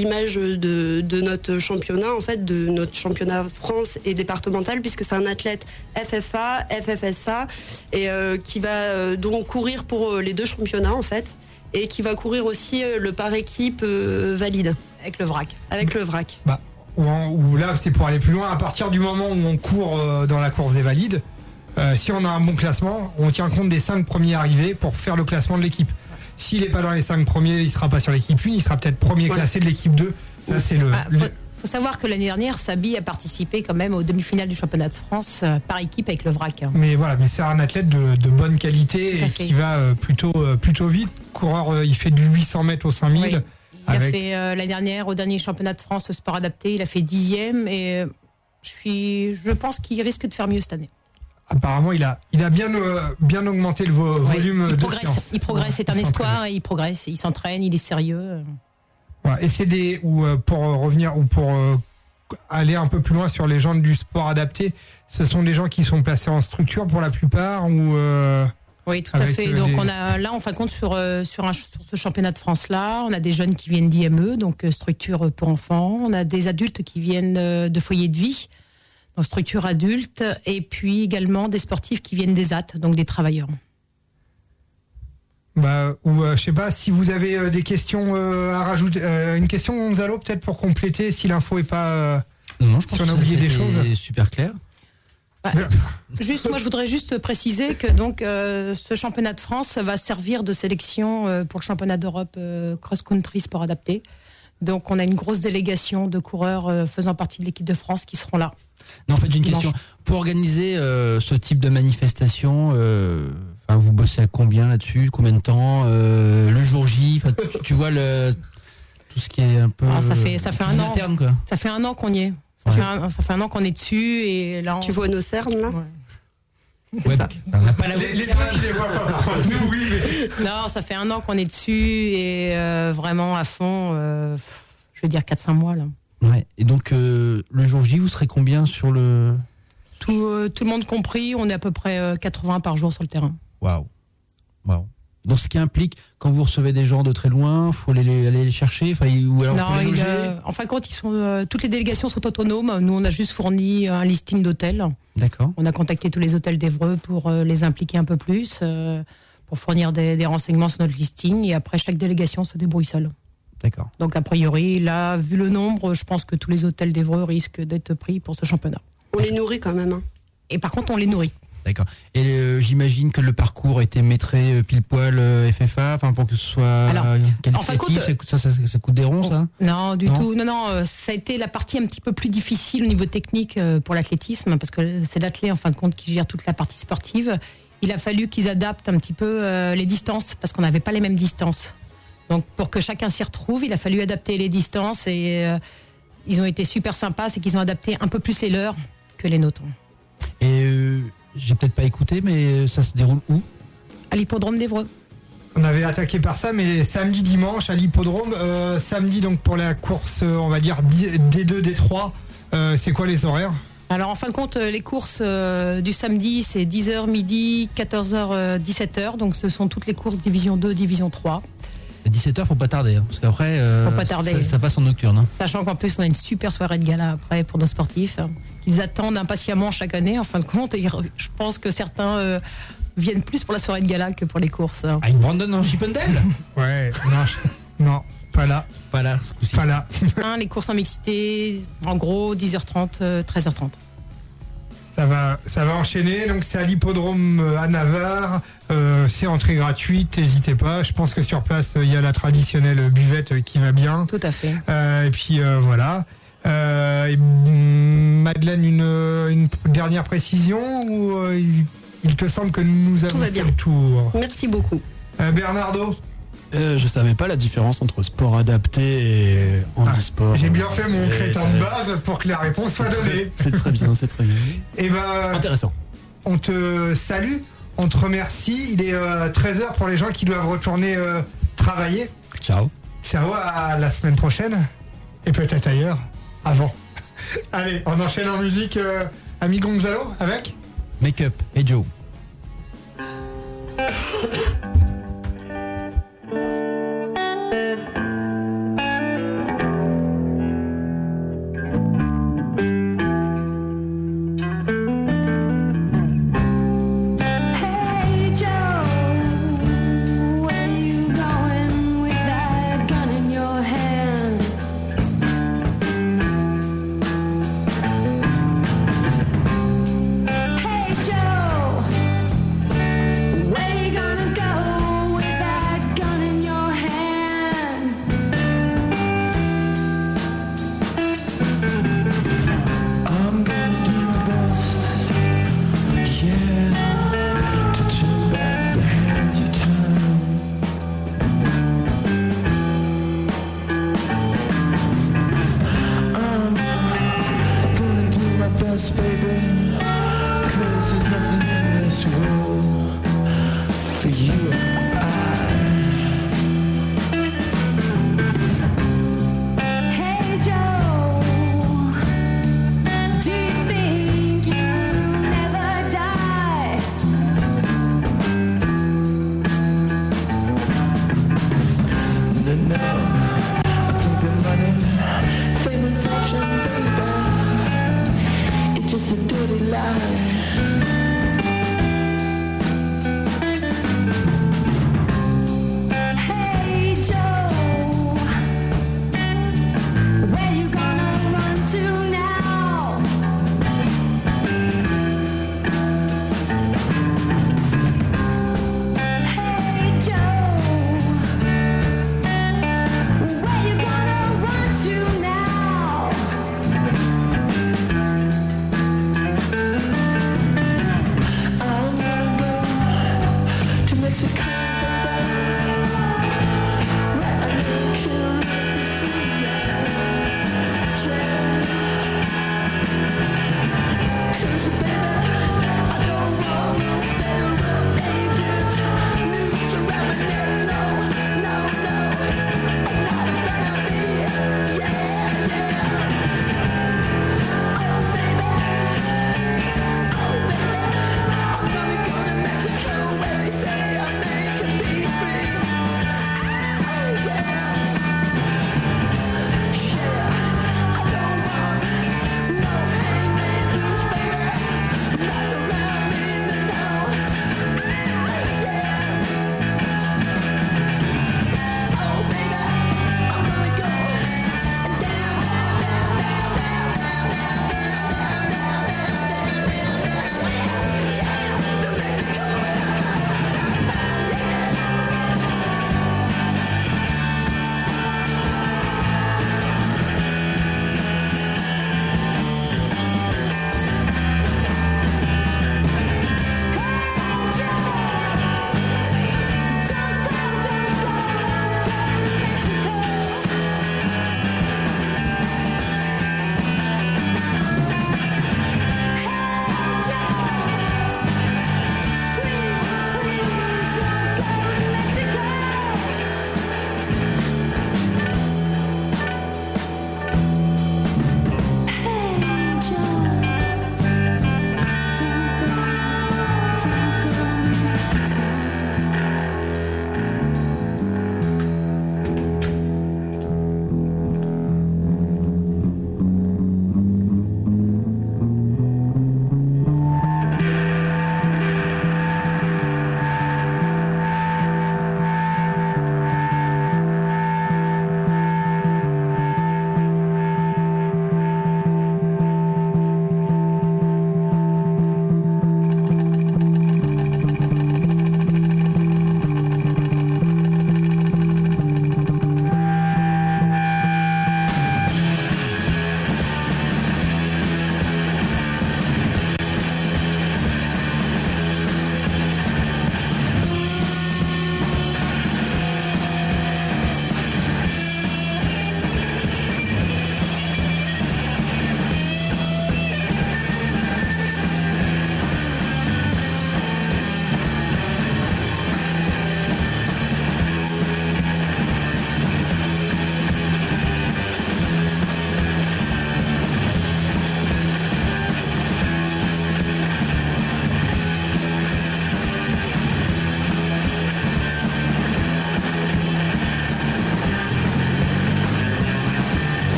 de notre championnat, en fait, de notre championnat France et départemental, puisque c'est un athlète FFA, FFSA, et qui va donc courir pour les deux championnats, en fait. et qui va courir aussi le par équipe valide. Avec le vrac. Avec le vrac. Ou là, c'est pour aller plus loin. À partir du moment où on court dans la course des valides, si on a un bon classement, on tient compte des 5 premiers arrivés pour faire le classement de l'équipe. S'il n'est pas dans les 5 premiers, il ne sera pas sur l'équipe 1, il sera peut-être premier classé de l'équipe 2. Ça, c'est faut savoir que l'année dernière, Sabi a participé quand même aux demi-finales du championnat de France par équipe avec le vrac. Mais voilà, mais c'est un athlète de bonne qualité et qui va plutôt vite. Coureur, il fait du 800 mètres au 5000. Oui. Il a fait l'année dernière au dernier championnat de France sport adapté, il a fait 10e et je pense qu'il risque de faire mieux cette année. Apparemment, il a bien augmenté le volume de séance. Il progresse, c'est un espoir et il progresse, il s'entraîne, il est sérieux. Ouais, et pour revenir ou pour aller un peu plus loin sur les gens du sport adapté, ce sont des gens qui sont placés en structure pour la plupart ou oui, tout à fait. Donc on a là, en fin de compte, sur ce championnat de France là, on a des jeunes qui viennent d'IME, donc structure pour enfants. On a des adultes qui viennent de foyers de vie, donc structure adulte, et puis également des sportifs qui viennent des AT, donc des travailleurs. Je sais pas si vous avez des questions à rajouter. Une question, Gonzalo, peut-être pour compléter si l'info est pas. Non, je pense si on a oublié des choses. C'est super clair. Moi, je voudrais juste préciser que donc ce championnat de France va servir de sélection pour le championnat d'Europe cross-country sport adapté. Donc, on a une grosse délégation de coureurs faisant partie de l'équipe de France qui seront là. Non, en fait, j'ai une question. Pour organiser ce type de manifestation, vous bossez à combien là-dessus? Combien de temps? Le jour J, tu vois tout ce qui est un peu. Ça fait un an. Interne, quoi. Ça fait un an qu'on y est. Ça fait un an qu'on est dessus et là. Tu vois nos cernes là? Ouais, on n'a pas les toi qui les vois pas. Nous, oui. Mais... Non, ça fait un an qu'on est dessus et vraiment à fond. Je veux dire 4-5 mois là. Ouais. Et donc le jour J, vous serez combien sur le? Tout le monde compris, on est à peu près 80 par jour sur le terrain. Waouh. Donc ce qui implique, quand vous recevez des gens de très loin, il faut aller les chercher, ou alors faut les loger. En fin de compte, toutes les délégations sont autonomes. Nous, on a juste fourni un listing d'hôtels. D'accord. On a contacté tous les hôtels d'Évreux pour les impliquer un peu plus, pour fournir des renseignements sur notre listing. Et après, chaque délégation se débrouille seule. D'accord. Donc a priori, là, vu le nombre, je pense que tous les hôtels d'Évreux risquent d'être pris pour ce championnat. On les nourrit quand même. Et par contre, on les nourrit. D'accord. Et j'imagine que le parcours a été métré pile poil FFA, pour que ce soit qualificatif. Ça coûte des ronds, ça? Non, du tout. Non, ça a été la partie un petit peu plus difficile au niveau technique pour l'athlétisme, parce que c'est l'athlète, en fin de compte, qui gère toute la partie sportive. Il a fallu qu'ils adaptent un petit peu les distances, parce qu'on n'avait pas les mêmes distances. Donc, pour que chacun s'y retrouve, il a fallu adapter les distances et ils ont été super sympas, c'est qu'ils ont adapté un peu plus les leurs que les nôtres. Et j'ai peut-être pas écouté, mais ça se déroule où? À l'hippodrome d'Évreux. On avait attaqué par ça, mais samedi, dimanche à l'hippodrome. Samedi, donc pour la course, on va dire D2, D3, c'est quoi les horaires? Alors en fin de compte, les courses du samedi, c'est 10h, midi, 14h, 17h. Donc ce sont toutes les courses division 2, division 3. 17h, faut pas tarder, parce qu'après, ça passe en nocturne. Sachant qu'en plus, on a une super soirée de gala après pour nos sportifs. Ils attendent impatiemment chaque année, en fin de compte. Et je pense que certains viennent plus pour la soirée de gala que pour les courses. Ah, une Brandon en Chippendale? Ouais, non, pas là. Pas là, ce coup-ci. Pas là. Les courses en mixité, en gros, 10h30, 13h30. Ça va enchaîner, donc c'est à l'hippodrome à Navarre, c'est entrée gratuite, n'hésitez pas, je pense que sur place il y a la traditionnelle buvette qui va bien. Tout à fait. Et puis voilà. Madeleine, une dernière précision ou il te semble que nous avons fait le tour? Merci beaucoup. Bernardo? Je savais pas la différence entre sport adapté et handisport. J'ai bien fait mon crétin de base pour que la réponse soit donnée. C'est très bien, c'est très bien. Et intéressant. On te salue, on te remercie. Il est 13h pour les gens qui doivent retourner travailler. Ciao. Ciao, à la semaine prochaine. Et peut-être ailleurs, avant. Allez, on enchaîne en musique. Ami Gonzalo, avec Make Up et Joe. Hey Joe, where you going? this, baby, 'cause there's nothing in this world for you and I. Hey Joe, do you think you'll never die? No, I think the money, fame and fortune, baby, it's just a dirty lie. Hey Joe, where you gonna run to now? Hey Joe, where you gonna run to now?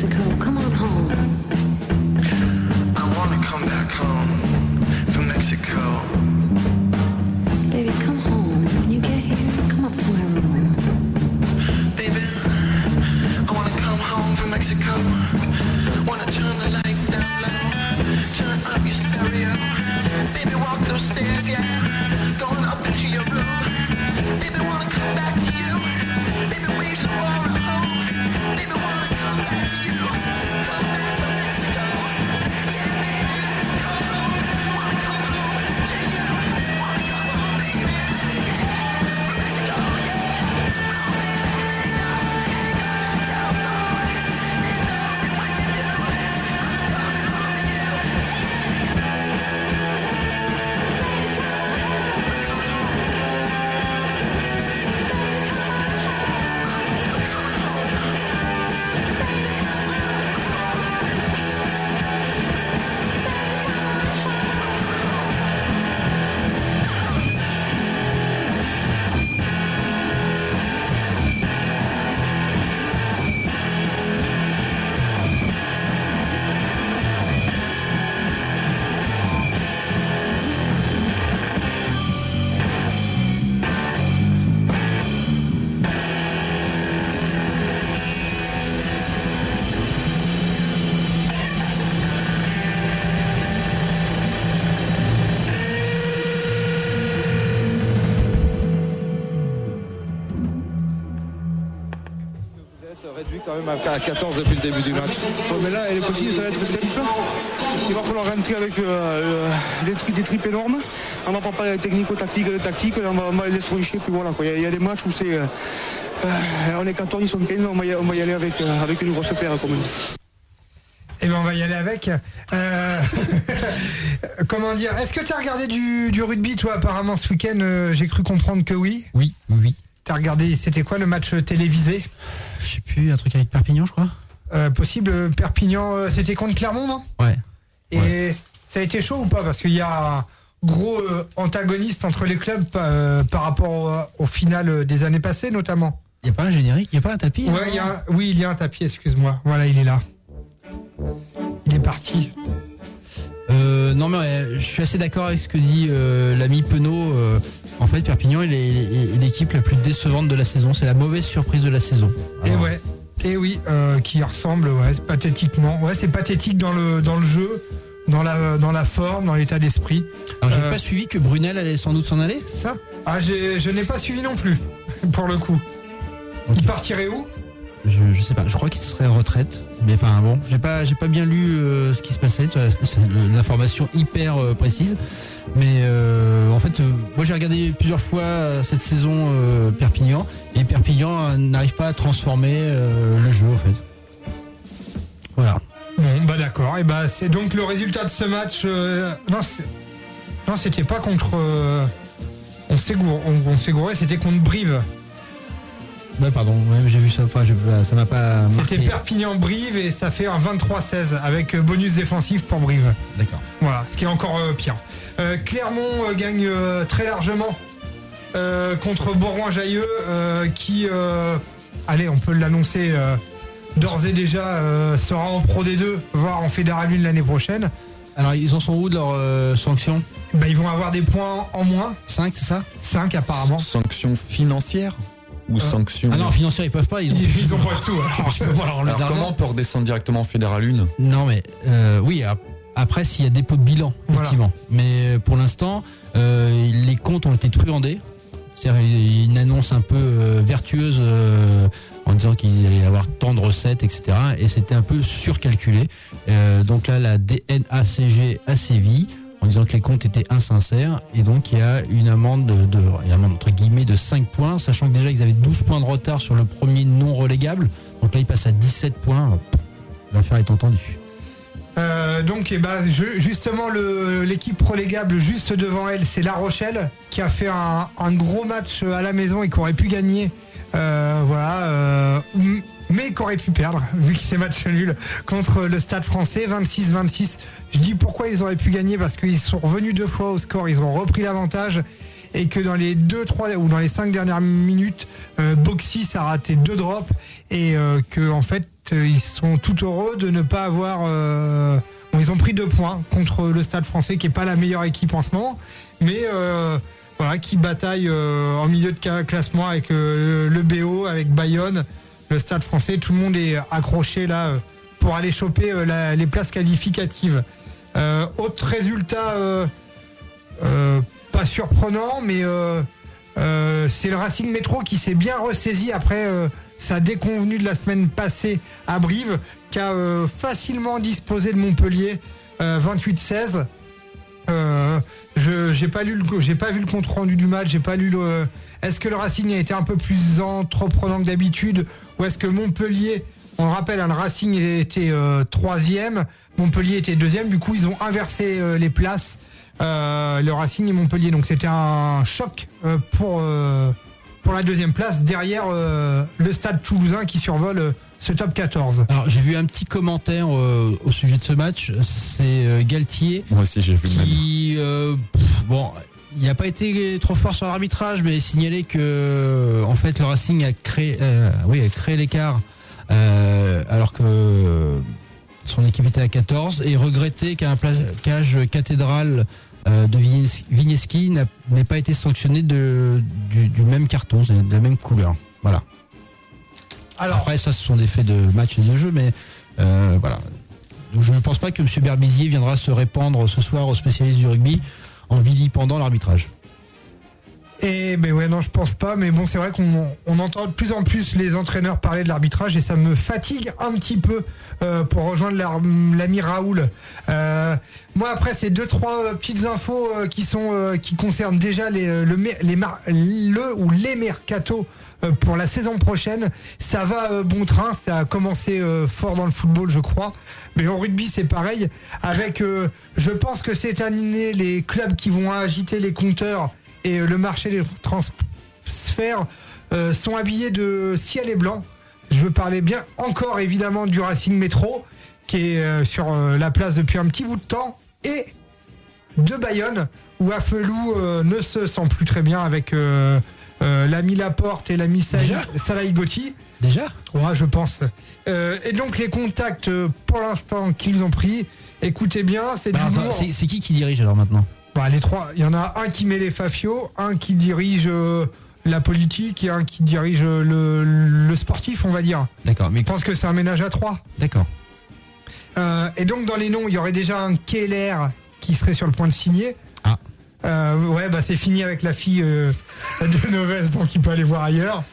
Mexico. Come on home. I wanna come back home from Mexico. Baby, come home. When you get here, come up to my room. Baby, I wanna come home from Mexico. Wanna turn the lights down low, turn up your stereo. Baby, walk those stairs, yeah, going up into your room. Baby, wanna come back to you. Baby, wave the war at home. Baby, wanna come back to you. Come back from Mexico. Yeah, baby, come home. Wanna come home to you. Wanna come home, baby. Yeah, from Mexico, yeah. Réduit quand même à 14 depuis le début du match. Bon, mais là, elle est possible, ça va être simple. Il va falloir rentrer avec des tripes énormes. On va pas parler technico-tactique, on va les laisser troncher. Puis voilà, quoi. Il y a des matchs où c'est. On est 14, ils sont 15, on va y aller avec une grosse paire, comme on dit. Eh bien, on va y aller avec. Comment dire? Est-ce que tu as regardé du rugby, toi, apparemment, ce week-end? J'ai cru comprendre que oui. Oui. T'as regardé, c'était quoi le match télévisé? Je sais plus, un truc avec Perpignan, je crois. Possible, Perpignan, c'était contre Clermont, non? Ouais. Et ça a été chaud ou pas? Parce qu'il y a un gros antagoniste entre les clubs par rapport au final des années passées, notamment. Il n'y a pas un générique, il n'y a pas un tapis? Ouais, il y a un tapis, excuse-moi. Voilà, il est là. Il est parti. Non, mais je suis assez d'accord avec ce que dit l'ami Penaud. En fait, Perpignan est l'équipe la plus décevante de la saison. C'est la mauvaise surprise de la saison. Alors... Et oui, qui ressemble pathétiquement. Ouais, c'est pathétique dans le jeu, dans la forme, dans l'état d'esprit. Alors, j'ai pas suivi que Brunel allait sans doute s'en aller, c'est ça? Ah, je n'ai pas suivi non plus, pour le coup. Okay. Il partirait où? Je sais pas, je crois qu'il serait en retraite. Mais enfin bon, j'ai pas bien lu ce qui se passait. C'est l'information hyper précise. Mais en fait, moi j'ai regardé plusieurs fois cette saison Perpignan. Et Perpignan n'arrive pas à transformer le jeu en fait. Voilà. Bon, bah d'accord. Et bah c'est donc le résultat de ce match. Non, c'était pas contre. On s'est gouré, c'était contre Brive. Ouais, pardon, j'ai vu ça. Enfin, ça m'a pas marqué. C'était Perpignan-Brive et ça fait un 23-16 avec bonus défensif pour Brive. D'accord. Voilà, ce qui est encore pire. Clermont gagne très largement contre Bourgoin-Jallieu qui, allez, on peut l'annoncer d'ores et déjà, sera en Pro D2, voire en Fédéral 1 l'année prochaine. Alors, ils en sont où de leur sanction? Bah, ils vont avoir des points en moins. 5, c'est ça? 5 apparemment. Sanction financière ou sanction... Ah non, financière, ils peuvent pas. Ils ont pas de sous. Alors comment on peut redescendre directement en Fédéral 1? Non, mais oui, après, s'il y a dépôt de bilan, effectivement. Voilà. Mais pour l'instant, les comptes ont été truandés. C'est-à-dire une annonce un peu vertueuse en disant qu'il allait y avoir tant de recettes, etc. Et c'était un peu surcalculé. Donc là, la DNACG a sévi en disant que les comptes étaient insincères. Et donc, il y a une amende entre guillemets de 5 points, sachant que déjà, ils avaient 12 points de retard sur le premier non relégable. Donc là, ils passent à 17 points. L'affaire est entendue. Donc justement l'équipe relégable juste devant elle, c'est La Rochelle qui a fait un gros match à la maison et qui aurait pu gagner mais qui aurait pu perdre vu que c'est match nul contre le Stade Français 26-26. Je dis pourquoi ils auraient pu gagner, parce qu'ils sont revenus 2 fois au score, ils ont repris l'avantage et que dans les 2, 3 ou dans les 5 dernières minutes, Boxys a raté 2 drops et que en fait ils sont tout heureux de ne pas avoir. Bon, ils ont pris 2 points contre le Stade Français qui est pas la meilleure équipe en ce moment, mais voilà, qui bataille en milieu de classement avec le BO, avec Bayonne, le Stade Français. Tout le monde est accroché là pour aller choper les places qualificatives. Autre résultat pas surprenant, mais c'est le Racing Métro qui s'est bien ressaisi après sa déconvenue de la semaine passée à Brive, qui a facilement disposé de Montpellier 28-16. J'ai pas vu le compte rendu du match, j'ai pas lu est-ce que le Racing a été un peu plus entreprenant que d'habitude, ou est-ce que Montpellier, on le rappelle, le Racing était 3e, Montpellier était 2e, du coup ils ont inversé les places, le Racing et Montpellier, donc c'était un choc pour la 2e place derrière le Stade Toulousain qui survole ce top 14. Alors j'ai vu un petit commentaire au sujet de ce match, c'est Galtier. Moi aussi j'ai vu qui, bon, il n'a pas été trop fort sur l'arbitrage, mais signalé que en fait le Racing a créé l'écart alors que son équipe était à 14, et regretté qu'un plaquage cathédrale de Vigneski n'ait pas été sanctionné du même carton, c'est de la même couleur. Voilà. Alors, après, ça, ce sont des faits de match et de jeu, mais voilà. Donc, je ne pense pas que M. Berbizier viendra se répandre ce soir aux spécialistes du rugby en vilipendant l'arbitrage. Ben ouais, non, je pense pas, mais bon, c'est vrai qu'on entend de plus en plus les entraîneurs parler de l'arbitrage et ça me fatigue un petit peu pour rejoindre l'ami Raoul. Moi, après, c'est 2-3 petites infos qui concernent déjà les mercatos pour la saison prochaine. Ça va bon train, ça a commencé fort dans le football, je crois, mais au rugby c'est pareil, avec je pense que cette année les clubs qui vont agiter les compteurs et le marché des transferts sont habillés de ciel et blanc. Je veux parler bien encore évidemment du Racing Métro qui est sur la place depuis un petit bout de temps, et de Bayonne où Afelou ne se sent plus très bien avec l'ami Laporte et l'ami Salah Gotti. Déjà ? Ouais, je pense. Et donc les contacts pour l'instant qu'ils ont pris, écoutez bien, c'est du lourd. C'est qui dirige alors maintenant ? Bah, les trois, il y en a un qui met les fafios, un qui dirige la politique et un qui dirige le sportif, on va dire. D'accord, mais je pense que c'est un ménage à 3. D'accord. Et donc dans les noms, il y aurait déjà un Keller qui serait sur le point de signer. Ah. Ouais, bah c'est fini avec la fille de Noves, donc il peut aller voir ailleurs.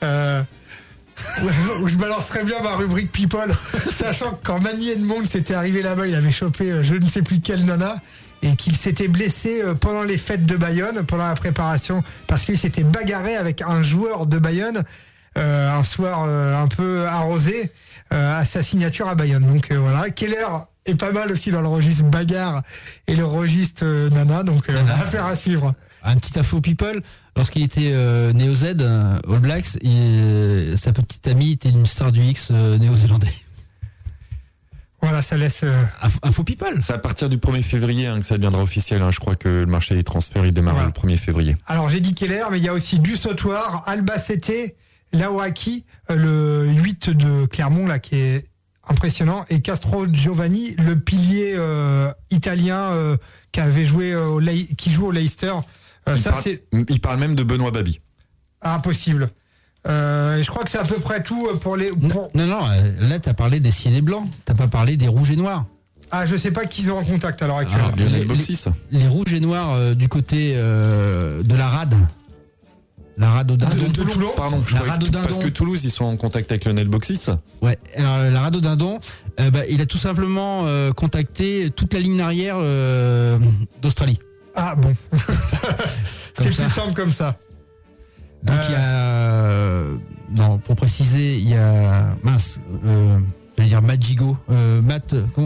Où je balancerais bien ma rubrique People, sachant que quand Magny Edmond s'était arrivé là-bas, il avait chopé je ne sais plus quelle nana, et qu'il s'était blessé pendant les fêtes de Bayonne, pendant la préparation, parce qu'il s'était bagarré avec un joueur de Bayonne un soir un peu arrosé à sa signature à Bayonne. Donc voilà, Keller est pas mal aussi dans le registre bagarre et le registre nana, donc affaire à suivre. Un petit info People, lorsqu'il était néo Z All Blacks, sa petite amie était une star du X néo-zélandais. Voilà, ça laisse... Info People. C'est à partir du 1er février que ça deviendra officiel. Je crois que le marché des transferts, il démarre le 1er février. Alors, j'ai dit Keller, mais il y a aussi du Sautoir, Albacete, Laoaki, le 8 de Clermont, là, qui est impressionnant, et Castro Giovanni, le pilier italien qui avait joué qui joue au Leicester. Il parle même de Benoît Babi. Impossible. Je crois que c'est à peu près tout pour les... Non, là t'as parlé des ciels et blancs, t'as pas parlé des rouges et noirs. Ah, je sais pas qui ils ont en contact à l'heure actuelle. Lionel Boxys. Les rouges et noirs du côté de la rade. La rade au dindon. De Toulon. Pardon, la rade au dindon. Parce que Toulouse, ils sont en contact avec Lionel Boxys. Ouais, alors la rade au dindon, il a tout simplement contacté toute la ligne arrière d'Australie. Ah bon. C'est plus simple comme ça. Donc il y a... Non, pour préciser, il y a... j'allais dire Matt comment ?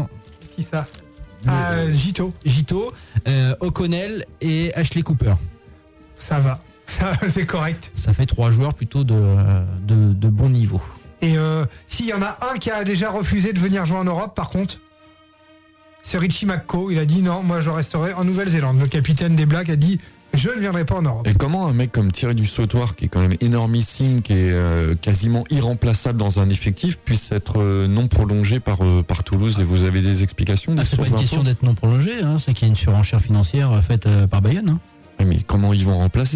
Qui ça ? Gito. O'Connell et Ashley Cooper. Ça va. Ça, c'est correct. Ça fait 3 joueurs plutôt de bon niveau. Et s'il y en a un qui a déjà refusé de venir jouer en Europe, par contre, c'est Richie McCaw. Il a dit non, moi je resterai en Nouvelle-Zélande. Le capitaine des Blacks a dit je ne viendrai pas en Europe. Et comment un mec comme Thierry Dussautoir, qui est quand même énormissime, qui est quasiment irremplaçable dans un effectif, puisse être non prolongé par Toulouse? Et vous avez des explications? C'est pas une question d'être non prolongé, hein, c'est qu'il y a une surenchère financière faite par Bayern. Hein. Oui, mais comment ils vont remplacer?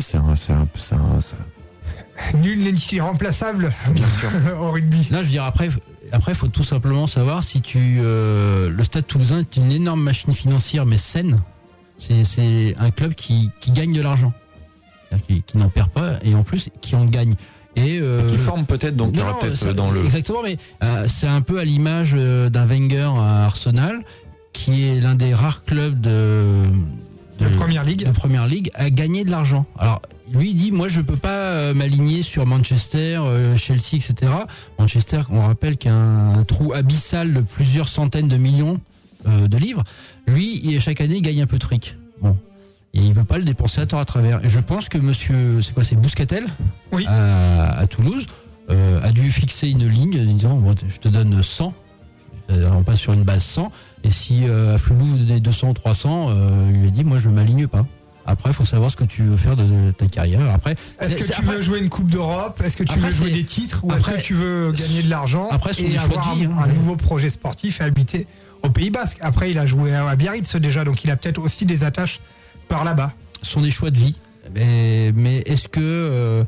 Nul n'est irremplaçable. Bien sûr. Au rugby. Là, je veux dire, après, il faut tout simplement savoir si le Stade Toulousain est une énorme machine financière, mais saine. C'est un club qui gagne de l'argent, qui n'en perd pas, et en plus qui en gagne. Et qui forme peut-être, donc il y aura peut-être dans le... Exactement, mais c'est un peu à l'image d'un Wenger à Arsenal, qui est l'un des rares clubs de Première Ligue à gagner de l'argent. Alors lui il dit, moi je peux pas m'aligner sur Manchester, Chelsea, etc. Manchester, on rappelle qu'il y a un trou abyssal de plusieurs centaines de millions de livres. Lui, chaque année, il gagne un peu de fric. Bon. Et il veut pas le dépenser à tort à travers. Et je pense que c'est Bouscatel, oui, à Toulouse, a dû fixer une ligne en disant, bon, je te donne 100, on passe sur une base 100, et si à Flulou vous donnez 200 ou 300, il lui a dit, moi je m'aligne pas. Après, il faut savoir ce que tu veux faire de ta carrière. Après, est-ce que tu veux jouer une Coupe d'Europe? Est-ce que tu veux jouer des titres? Ou est-ce que tu veux gagner de l'argent et avoir un nouveau projet sportif et habiter au Pays Basque? Après, il a joué à Biarritz déjà, donc il a peut-être aussi des attaches par là-bas. Ce sont des choix de vie. Mais est-ce que...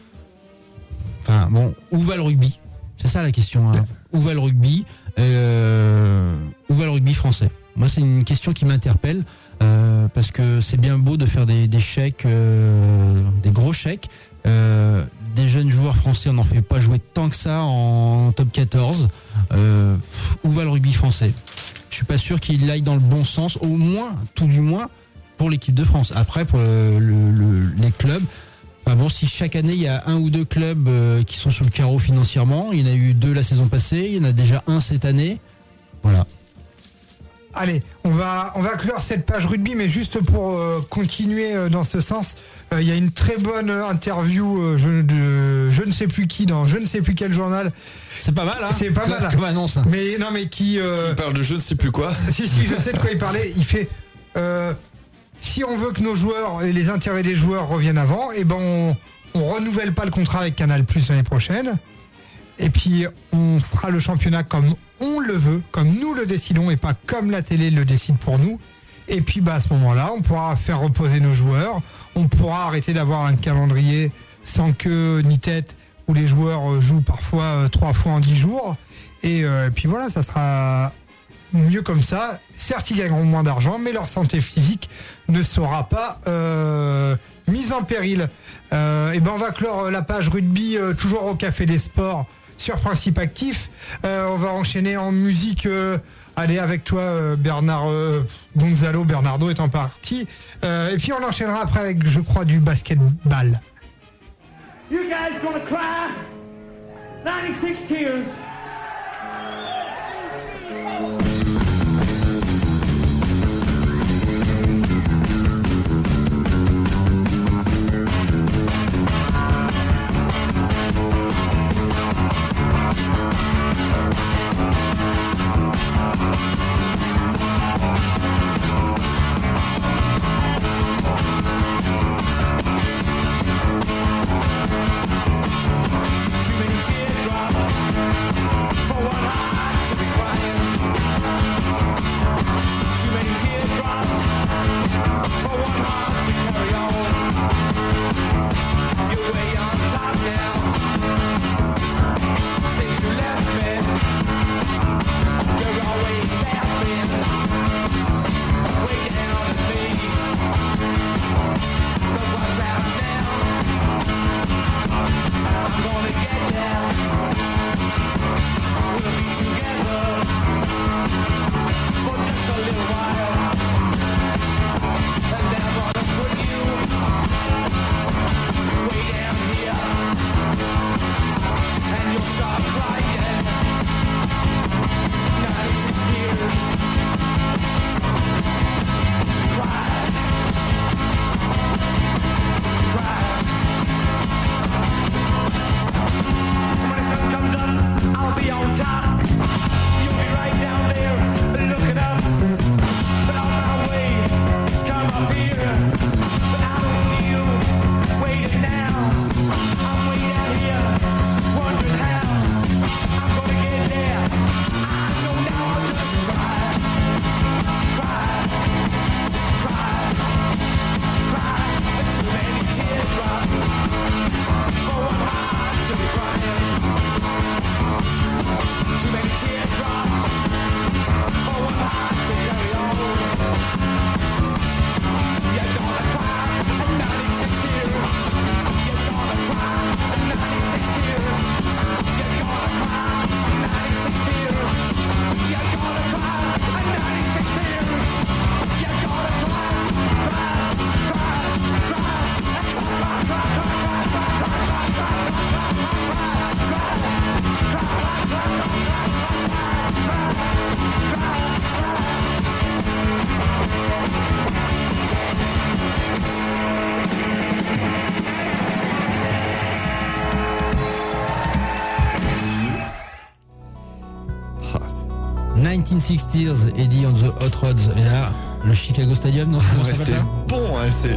où va le rugby? C'est ça la question. Hein. Où va le rugby? Où va le rugby français? Moi, c'est une question qui m'interpelle. Parce que c'est bien beau de faire des chèques, des gros chèques. Des jeunes joueurs français, on n'en fait pas jouer tant que ça en top 14. Où va le rugby français? Je suis pas sûr qu'il aille dans le bon sens, au moins, tout du moins, pour l'équipe de France. Après, pour les clubs, si chaque année il y a un ou deux clubs qui sont sur le carreau financièrement, il y en a eu 2 la saison passée, il y en a déjà 1 cette année. Voilà. Allez, on va clore cette page rugby, mais juste pour continuer dans ce sens, il y a une très bonne interview de je ne sais plus qui dans je ne sais plus quel journal. C'est pas mal, hein? C'est pas mal. Comme annonce. Mais qui parle de je ne sais plus quoi. Si, je sais de quoi il parlait. Il fait si on veut que nos joueurs et les intérêts des joueurs reviennent avant, on renouvelle pas le contrat avec Canal+ l'année prochaine. Et puis on fera le championnat comme on le veut, comme nous le décidons et pas comme la télé le décide pour nous. Et puis à ce moment-là, on pourra faire reposer nos joueurs, on pourra arrêter d'avoir un calendrier sans queue ni tête où les joueurs jouent parfois 3 fois en 10 jours. Et puis voilà, ça sera mieux comme ça. Certes, ils gagneront moins d'argent, mais leur santé physique ne sera pas mise en péril. On va clore la page rugby toujours au Café des Sports sur Principe Actif. On va enchaîner en musique. Allez, avec toi, Bernard Gonzalo. Bernardo est en partie. Et puis on enchaînera après avec, je crois, du basketball. You guys gonna cry 96 tears. 1960s, Eddie on the Hot Rods. Et là, le Chicago Stadium, non? Ouais, c'est bon, hein, c'est.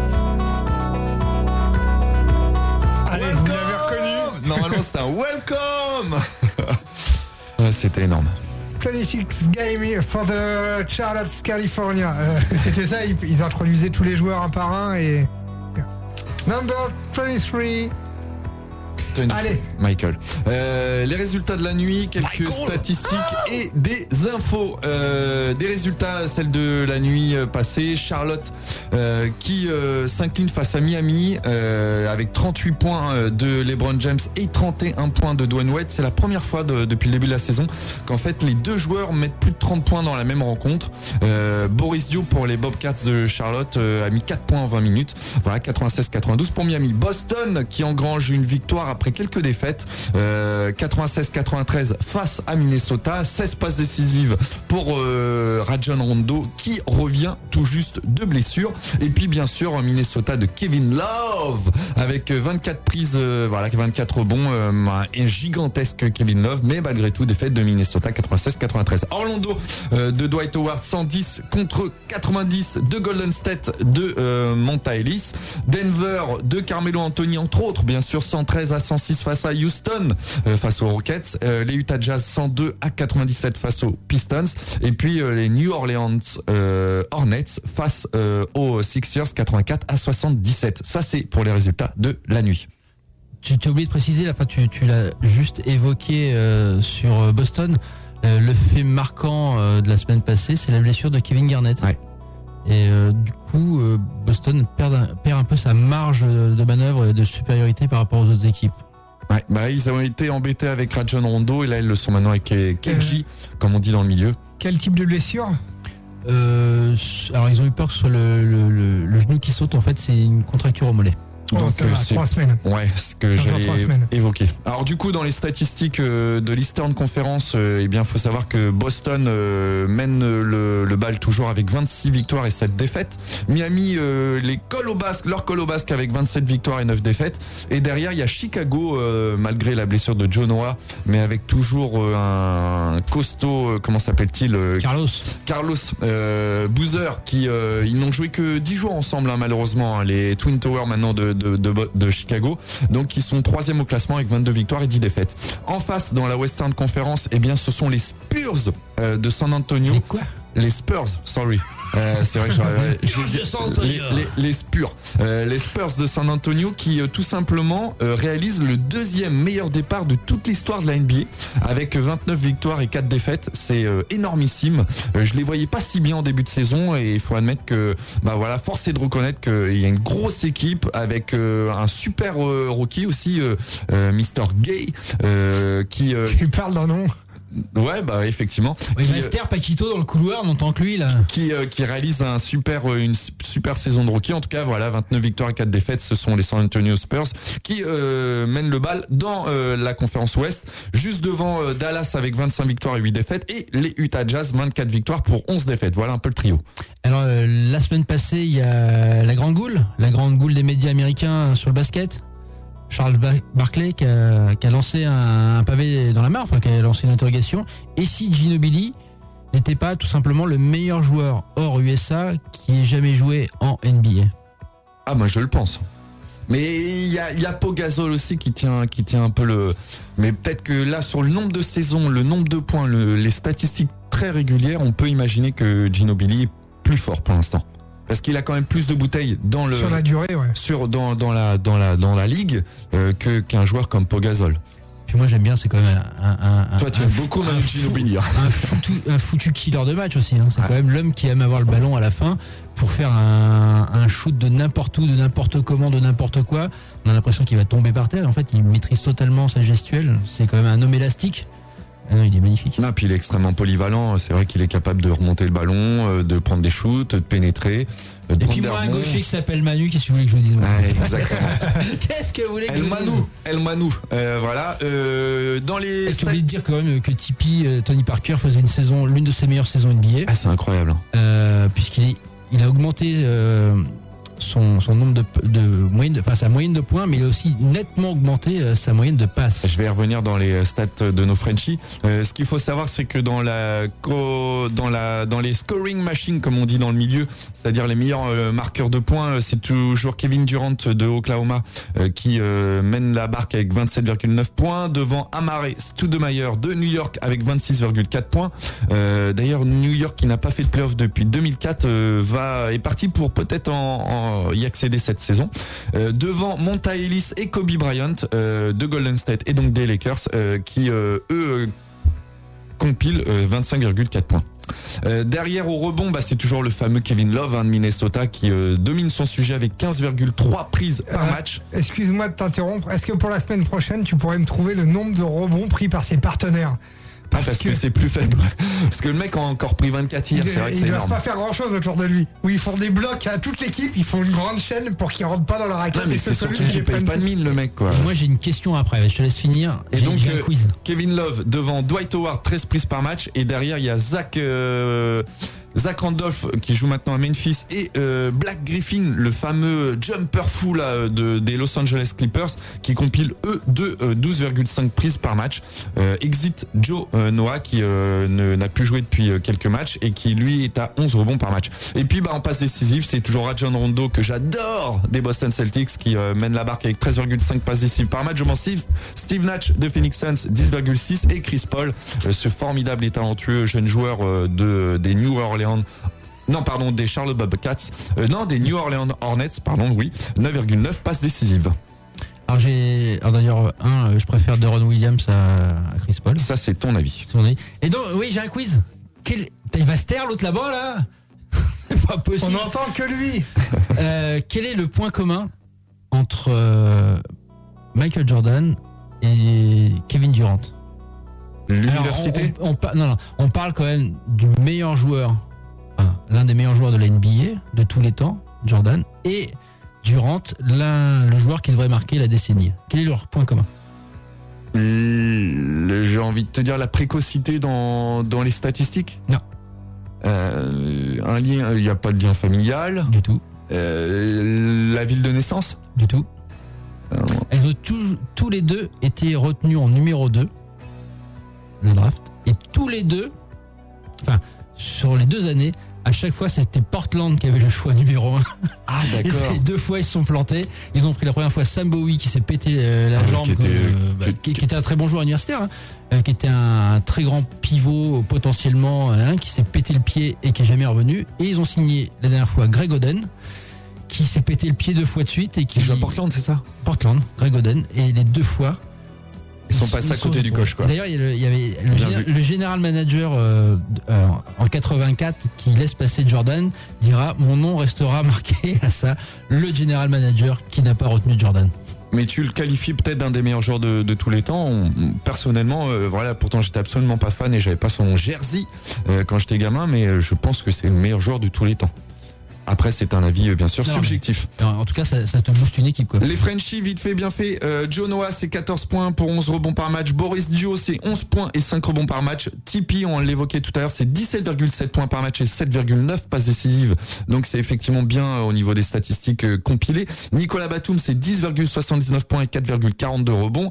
Allez, vous l'avez reconnu. Normalement, c'était un welcome. Ouais, c'était énorme. 26 game for the Charlotte, California. C'était ça, ils introduisaient tous les joueurs un par un et. Number 23. Allez, Michael. Les résultats de la nuit, quelques statistiques et des infos. Des résultats, celle de la nuit passée. Charlotte qui s'incline face à Miami avec 38 points de LeBron James et 31 points de Dwayne Wade. C'est la première fois depuis le début de la saison qu'en fait les deux joueurs mettent plus de 30 points dans la même rencontre. Boris Dio pour les Bobcats de Charlotte a mis 4 points en 20 minutes. Voilà, 96-92 pour Miami. Boston qui engrange une victoire après quelques défaites, 96-93 face à Minnesota, 16 passes décisives pour Rajon Rondo qui revient tout juste de blessure, et puis bien sûr Minnesota de Kevin Love avec 24 prises, 24 rebonds, un gigantesque Kevin Love, mais malgré tout défaite de Minnesota 96-93. Orlando de Dwight Howard 110 contre 90 de Golden State de Monta Ellis. Denver de Carmelo Anthony entre autres, bien sûr 113-106 face à Houston, face aux Rockets. Les Utah Jazz 102-97 face aux Pistons. Et puis les New Orleans Hornets face aux Sixers 84-77. Ça c'est pour les résultats de la nuit. Tu t'es oublié de préciser, tu l'as juste évoqué sur Boston. Le fait marquant de la semaine passée, c'est la blessure de Kevin Garnett. Ouais. Et du coup, Boston perd un peu sa marge de manœuvre et de supériorité par rapport aux autres équipes. Ouais, ils ont été embêtés avec Rajon Rondo et là ils le sont maintenant avec Kenji, comme on dit dans le milieu. Quel type de blessure? Alors ils ont eu peur que ce soit le genou qui saute. En fait, c'est une contracture au mollet. Donc c'est 3 semaines. Ouais, ce que j'allais évoquer. Alors du coup, dans les statistiques de l'Eastern Conference, eh bien, faut savoir que Boston mène le bal toujours avec 26 victoires et 7 défaites. Miami les colle au basque avec 27 victoires et 9 défaites. Et derrière, il y a Chicago, malgré la blessure de Joe Noah, mais avec toujours un costaud, comment s'appelle-t-il, Carlos Boozer, qui ils n'ont joué que 10 jours ensemble, hein, malheureusement, hein, les Twin Towers maintenant de Chicago, donc ils sont 3e au classement avec 22 victoires et 10 défaites. En face, dans la Western Conference, eh bien ce sont les Spurs de San Antonio. Les Spurs, sorry. C'est vrai que les Spurs. Les Spurs de San Antonio qui tout simplement réalisent le 2e meilleur départ de toute l'histoire de la NBA avec 29 victoires et 4 défaites. C'est énormissime. Je les voyais pas si bien en début de saison et il faut admettre que force est de reconnaître qu'il y a une grosse équipe avec un super rookie aussi, Mr. Gay, qui tu parles d'un nom. Ouais, effectivement. Il reste Paquito dans le couloir, on entend que lui là. Qui réalise une super saison de rookie. En tout cas, voilà, 29 victoires et 4 défaites, ce sont les San Antonio Spurs qui mènent le bal dans la conférence Ouest, juste devant Dallas avec 25 victoires et 8 défaites, et les Utah Jazz 24 victoires pour 11 défaites. Voilà un peu le trio. Alors la semaine passée, il y a la grande goule des médias américains sur le basket. Charles Barkley qui a lancé un pavé dans la mare, qui a lancé une interrogation. Et si Ginobili n'était pas tout simplement le meilleur joueur hors USA qui ait jamais joué en NBA? Ah, moi je le pense. Mais il y a Pau Gasol aussi qui tient un peu le. Mais peut-être que là, sur le nombre de saisons, le nombre de points, les statistiques très régulières, on peut imaginer que Ginobili est plus fort pour l'instant. Parce qu'il a quand même plus de bouteilles sur la durée, ouais. Dans la ligue qu'un joueur comme Pau Gasol. Puis moi j'aime bien, c'est quand même toi tu aimes beaucoup Manu Ginobili. Un foutu killer de match aussi. Hein. C'est quand même l'homme qui aime avoir le ballon à la fin pour faire un shoot de n'importe où, de n'importe comment, de n'importe quoi. On a l'impression qu'il va tomber par terre. En fait, il maîtrise totalement sa gestuelle. C'est quand même un homme élastique. Ah non, il est magnifique. Non, puis il est extrêmement polyvalent. C'est vrai qu'il est capable de remonter le ballon, de prendre des shoots, de pénétrer. Et puis moi, un gaucher qui s'appelle Manu, qu'est-ce que vous voulez que je vous dise? Exactement. Qu'est-ce que vous voulez que je vous dise? El Manu. Voilà. Dans les. J'ai oublié de dire quand même que Tipeee, Tony Parker faisait l'une de ses meilleures saisons NBA. Ah, c'est incroyable. Puisqu'il a augmenté son nombre de moyenne, enfin sa moyenne de points, mais il a aussi nettement augmenté sa moyenne de passes. Je vais revenir dans les stats de nos Frenchies. Ce qu'il faut savoir, c'est que dans les scoring machines, comme on dit dans le milieu, c'est-à-dire les meilleurs marqueurs de points, c'est toujours Kevin Durant de Oklahoma qui mène la barque avec 27,9 points, devant Amare Stoudemire de New York avec 26,4 points. D'ailleurs, New York, qui n'a pas fait de playoff depuis 2004, est parti pour peut-être y accéder cette saison. Devant Monta Ellis et Kobe Bryant de Golden State et donc des Lakers qui eux compilent 25,4 points. Derrière au rebond, c'est toujours le fameux Kevin Love de Minnesota qui domine son sujet avec 15,3 prises par match. Excuse-moi de t'interrompre. Est-ce que pour la semaine prochaine, tu pourrais me trouver le nombre de rebonds pris par ses partenaires? Parce que c'est plus faible. Parce que le mec a encore pris 24 hier, c'est vrai que c'est énorme. Ils doivent pas faire grand chose autour de lui. Où ils font des blocs à toute l'équipe, ils font une grande chaîne pour qu'ils rentrent pas dans la raquette. Non, mais c'est surtout qu'il paye pas de mine, le mec, quoi. Moi, j'ai une question après, je te laisse finir. Et donc, j'ai un quiz. Kevin Love devant Dwight Howard, 13 prises par match. Et derrière, il y a Zach Randolph qui joue maintenant à Memphis et Black Griffin, le fameux jumper fou là, des Los Angeles Clippers, qui compile eux de 12,5 prises par match. Exit Joe Noah qui n'a plus joué depuis quelques matchs et qui lui est à 11 rebonds par match. Et puis en passe décisive, c'est toujours Rajon Rondo que j'adore des Boston Celtics qui mène la barque avec 13,5 passes décisives par match. Steve Nash de Phoenix Suns 10,6 et Chris Paul, ce formidable et talentueux jeune joueur des New Orleans. Non, pardon, des Charlotte Bobcats. Des New Orleans Hornets, 9,9 passes décisives. Alors d'ailleurs, je préfère Deron Williams à Chris Paul. Ça, c'est ton avis. C'est mon avis. Et donc, oui, j'ai un quiz. Il va se taire l'autre là-bas, là. C'est pas possible. On n'entend que lui. Quel est le point commun entre Michael Jordan et Kevin Durant? L'université. Alors, on parle quand même du meilleur joueur, l'un des meilleurs joueurs de la NBA de tous les temps, Jordan, et Durant, le joueur qui devrait marquer la décennie. Quel est leur point commun? J'ai envie de te dire la précocité dans les statistiques. Non. Un lien, il n'y a pas de lien familial. Du tout. La ville de naissance. Du tout. Elles ont tous les deux été retenus en numéro 2 le draft, et tous les deux, sur les 2 années, à chaque fois c'était Portland qui avait le choix numéro 1. Ah d'accord. Et 2 fois ils se sont plantés. Ils ont pris la première fois Sam Bowie qui s'est pété la jambe, qui était un très bon joueur universitaire, qui était un très grand pivot potentiellement, qui s'est pété le pied et qui est jamais revenu. Et ils ont signé la dernière fois Greg Oden, qui s'est pété le pied 2 fois de suite et qui joue à Portland, c'est ça? Portland, Greg Oden, et les 2 fois. Ils sont passés à côté du coche, quoi. D'ailleurs, il y avait le général manager en 84 qui laisse passer Jordan, dira mon nom restera marqué à ça, le général manager qui n'a pas retenu Jordan. Mais tu le qualifies peut-être d'un des meilleurs joueurs de tous les temps. Personnellement, pourtant j'étais absolument pas fan et j'avais pas son jersey quand j'étais gamin, mais je pense que c'est le meilleur joueur de tous les temps. Après, c'est un avis bien sûr subjectif. En tout cas, ça te booste une équipe, quoi. Les Frenchies, vite fait, bien fait. Joe Noah, c'est 14 points pour 11 rebonds par match. Boris Dio, c'est 11 points et 5 rebonds par match. Tipeee, on l'évoquait tout à l'heure, c'est 17,7 points par match et 7,9 passes décisives. Donc c'est effectivement bien au niveau des statistiques compilées. Nicolas Batum, c'est 10,79 points et 4,42 rebonds.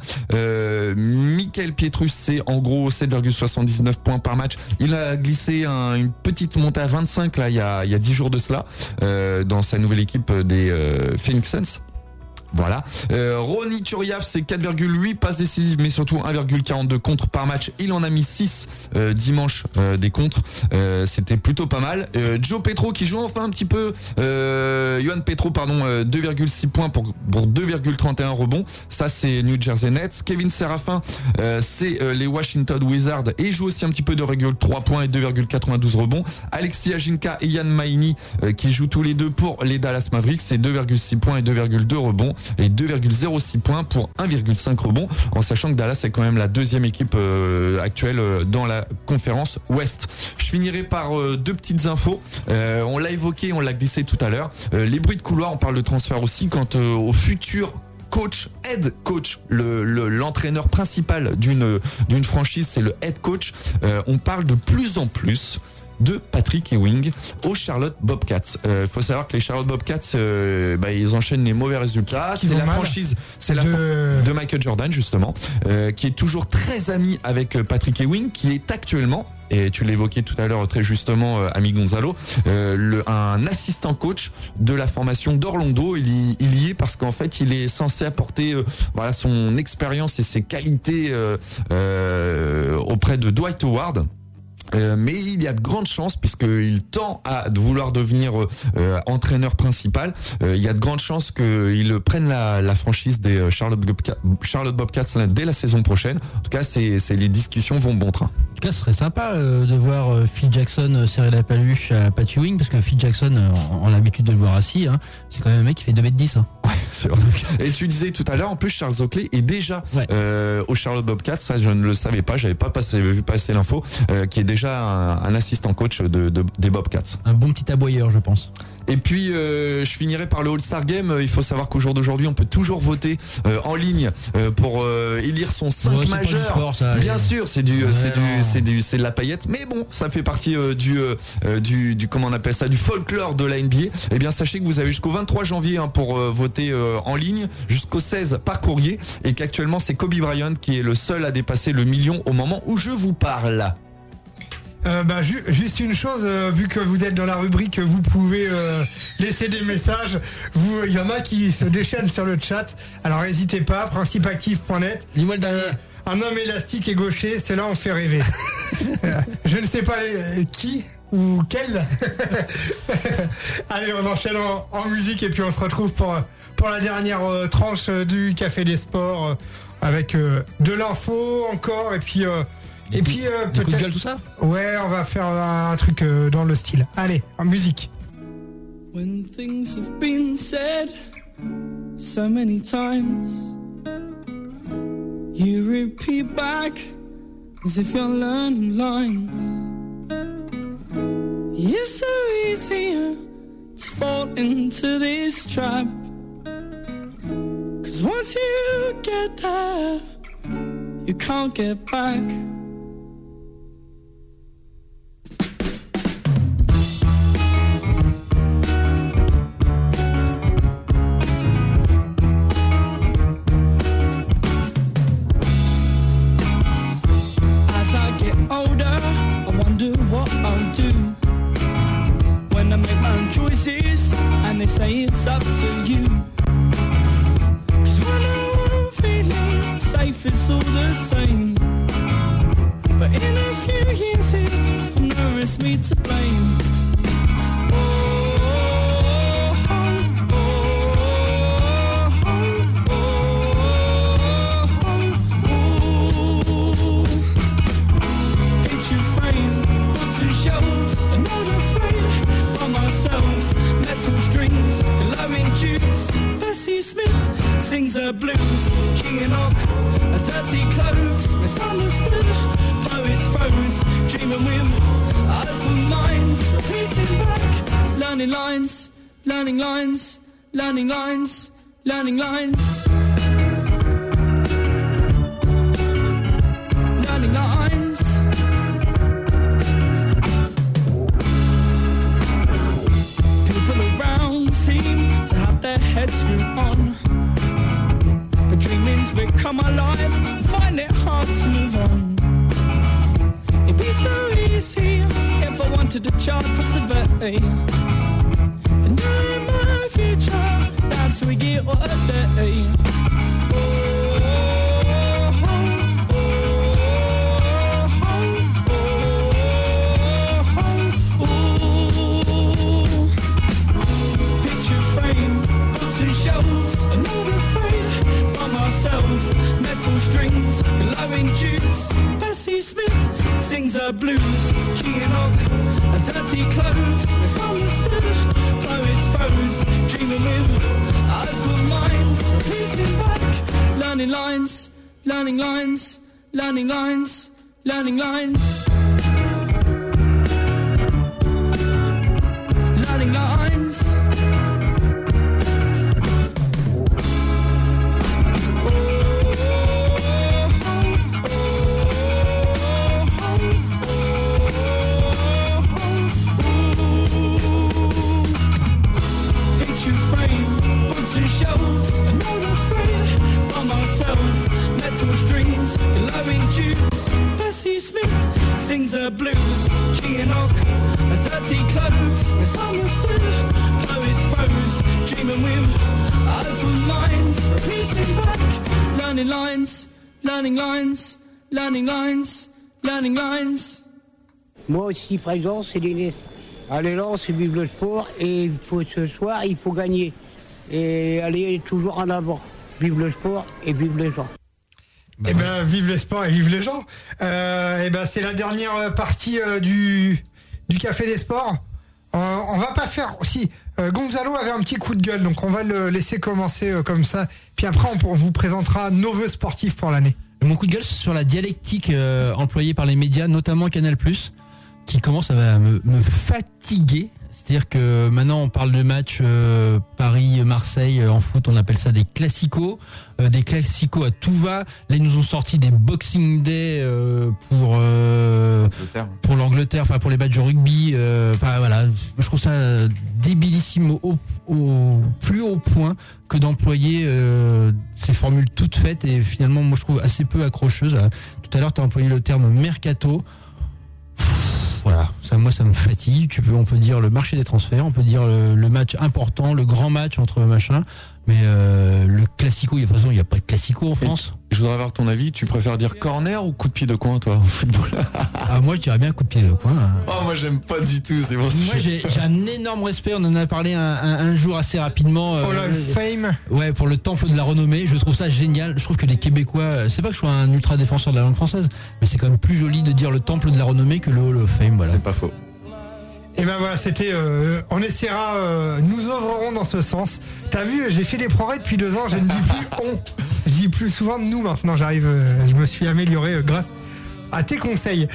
Michael Pietrus, c'est en gros 7,79 points par match. Il a glissé une petite montée à 25 là, il y a 10 jours de cela. Dans sa nouvelle équipe des Phoenix Suns. Voilà. Ronny Turiaf, c'est 4,8 passes décisives, mais surtout 1,42 contres par match. Il en a mis 6 dimanche des contres. C'était plutôt pas mal. Joe Petro qui joue enfin un petit peu. Johan Petro, 2,6 points pour 2,31 rebonds. Ça, c'est New Jersey Nets. Kevin Serafin, c'est les Washington Wizards et il joue aussi un petit peu 2,3 points et 2,92 rebonds. Alexis Ajinka et Ian Maini qui jouent tous les deux pour les Dallas Mavericks. C'est 2,6 points et 2,2 rebonds. Et 2,06 points pour 1,5 rebonds, en sachant que Dallas est quand même la deuxième équipe actuelle dans la conférence Ouest. Je finirai par 2 petites infos. On l'a évoqué, on l'a glissé tout à l'heure. Les bruits de couloir, on parle de transfert aussi quant au futur head coach, l'entraîneur principal d'une franchise, c'est le head coach. On parle de plus en plus de Patrick Ewing aux Charlotte Bobcats. Faut savoir que les Charlotte Bobcats, ils enchaînent les mauvais résultats. C'est la franchise, de Michael Jordan justement, qui est toujours très ami avec Patrick Ewing, qui est actuellement, et tu l'évoquais tout à l'heure très justement, ami Gonzalo, un assistant coach de la formation d'Orlando. Il y est parce qu'en fait, il est censé apporter son expérience et ses qualités auprès de Dwight Howard. Mais il y a de grandes chances, puisqu'il tend à vouloir devenir entraîneur principal, il y a de grandes chances qu'il prenne la franchise des Charlotte Bobcats dès la saison prochaine. En tout cas, les discussions vont bon train. En tout cas, ce serait sympa de voir Phil Jackson serrer la paluche à Pat Ewing, parce que Phil Jackson, on a l'habitude de le voir assis, hein, c'est quand même un mec qui fait 2m10. Hein. Ouais, c'est vrai. Et tu disais tout à l'heure, en plus, Charles Oakley est déjà aux Charlotte Bobcats, ça je ne le savais pas, j'avais pas vu passer l'info, qui est déjà un assistant coach des Bobcats. Un bon petit aboyeur, je pense. Et puis je finirai par le All-Star Game. Il faut savoir qu'au jour d'aujourd'hui, on peut toujours voter en ligne pour élire son 5 majeur. C'est pas du sport, ça, bien sûr, c'est de la paillette, mais bon, ça fait partie du comment on appelle ça, du folklore de la NBA. Eh bien, sachez que vous avez jusqu'au 23 janvier pour voter en ligne, jusqu'au 16 par courrier, et qu'actuellement c'est Kobe Bryant qui est le seul à dépasser le million au moment où je vous parle. Juste une chose, vu que vous êtes dans la rubrique, vous pouvez laisser des messages. Il y en a qui se déchaînent sur le chat. Alors n'hésitez pas, principeactif.net. Dis-moi le dernier. Un homme élastique et gaucher, c'est là on fait rêver. Je ne sais pas qui ou quel. Allez, on enchaîne en musique et puis on se retrouve pour la dernière tranche du Café des Sports avec de l'info encore et puis peut-être coups de gueule, tout ça. Ouais, on va faire un truc dans le style. Allez, en musique. When things have been said so many times, you repeat back as if you're learning lines. It's so easy to fall into this trap, 'cause once you get there, you can't get back. What I'll do when I make my own choices and they say it's up to you. 'Cause when I'm feeling safe it's all the same, but in a few years it's numerous me to blame. Sings the blues, King and Ock, dirty clothes, misunderstood, poets froze, dreaming with open minds, repeating back, learning lines, learning lines, learning lines, learning lines. Learning lines. People around seem to have their heads screwed on, but dreaming's become alive, find it hard to move on. It'd be so easy if I wanted a chart to survey, and knowing my future, that's a year or a day. Picture frame, books and shelves, I'm not afraid by myself. Metal strings, glowing tubes. Bessie Smith sings her blues. King and Ock, dirty clothes, misunderstood. Poets froze, dreaming with open minds, repeating back, learning lines, learning lines, learning lines, learning lines. Learning lines. sings the blues. Keying on dirty clothes, misunderstood. Blow its foes, dreaming with open minds, repeating back. Learning lines, learning lines, learning lines, learning lines. Moi aussi présent, c'est l'élan. À l'élan, c'est vive le sport et ce soir, il faut gagner. Et aller toujours en avant. Vive le sport et vive les gens. Eh ben, vive les sports et vive les gens. Eh ben, c'est la dernière partie du Café des Sports. On va pas faire... Si, Gonzalo avait un petit coup de gueule, donc on va le laisser commencer comme ça. Puis après, on vous présentera nos vœux sportifs pour l'année. Mon coup de gueule, c'est sur la dialectique employée par les médias, notamment Canal+, qui commence à me fatiguer. C'est-à-dire que maintenant on parle de matchs Paris-Marseille en foot, on appelle ça des classicos à tout va. Là ils nous ont sorti des Boxing Day pour l'Angleterre, enfin pour les matchs de rugby. Enfin voilà, je trouve ça débilissime au plus haut point que d'employer ces formules toutes faites et finalement moi je trouve assez peu accrocheuses. Tout à l'heure tu as employé le terme mercato. Voilà, ça me fatigue. On peut dire le marché des transferts, on peut dire le match important, le grand match entre machin, mais le classico, de toute façon, il n'y a pas de classico en France. Je voudrais avoir ton avis, tu préfères dire corner ou coup de pied de coin, toi, au football? Moi, je dirais bien coup de pied de coin. Oh, moi, j'aime pas du tout, c'est bon. Moi, j'ai un énorme respect, on en a parlé un jour assez rapidement. Fame. Ouais, pour le temple de la renommée, je trouve ça génial. Je trouve que les Québécois, c'est pas que je sois un ultra défenseur de la langue française, mais c'est quand même plus joli de dire le temple de la renommée que le Hall of Fame, voilà. C'est pas faux. Et ben voilà, c'était. On essaiera. Nous œuvrerons dans ce sens. T'as vu, j'ai fait des progrès depuis 2 ans. Je ne dis plus on. Je dis plus souvent nous maintenant. J'arrive. Je me suis amélioré grâce à tes conseils.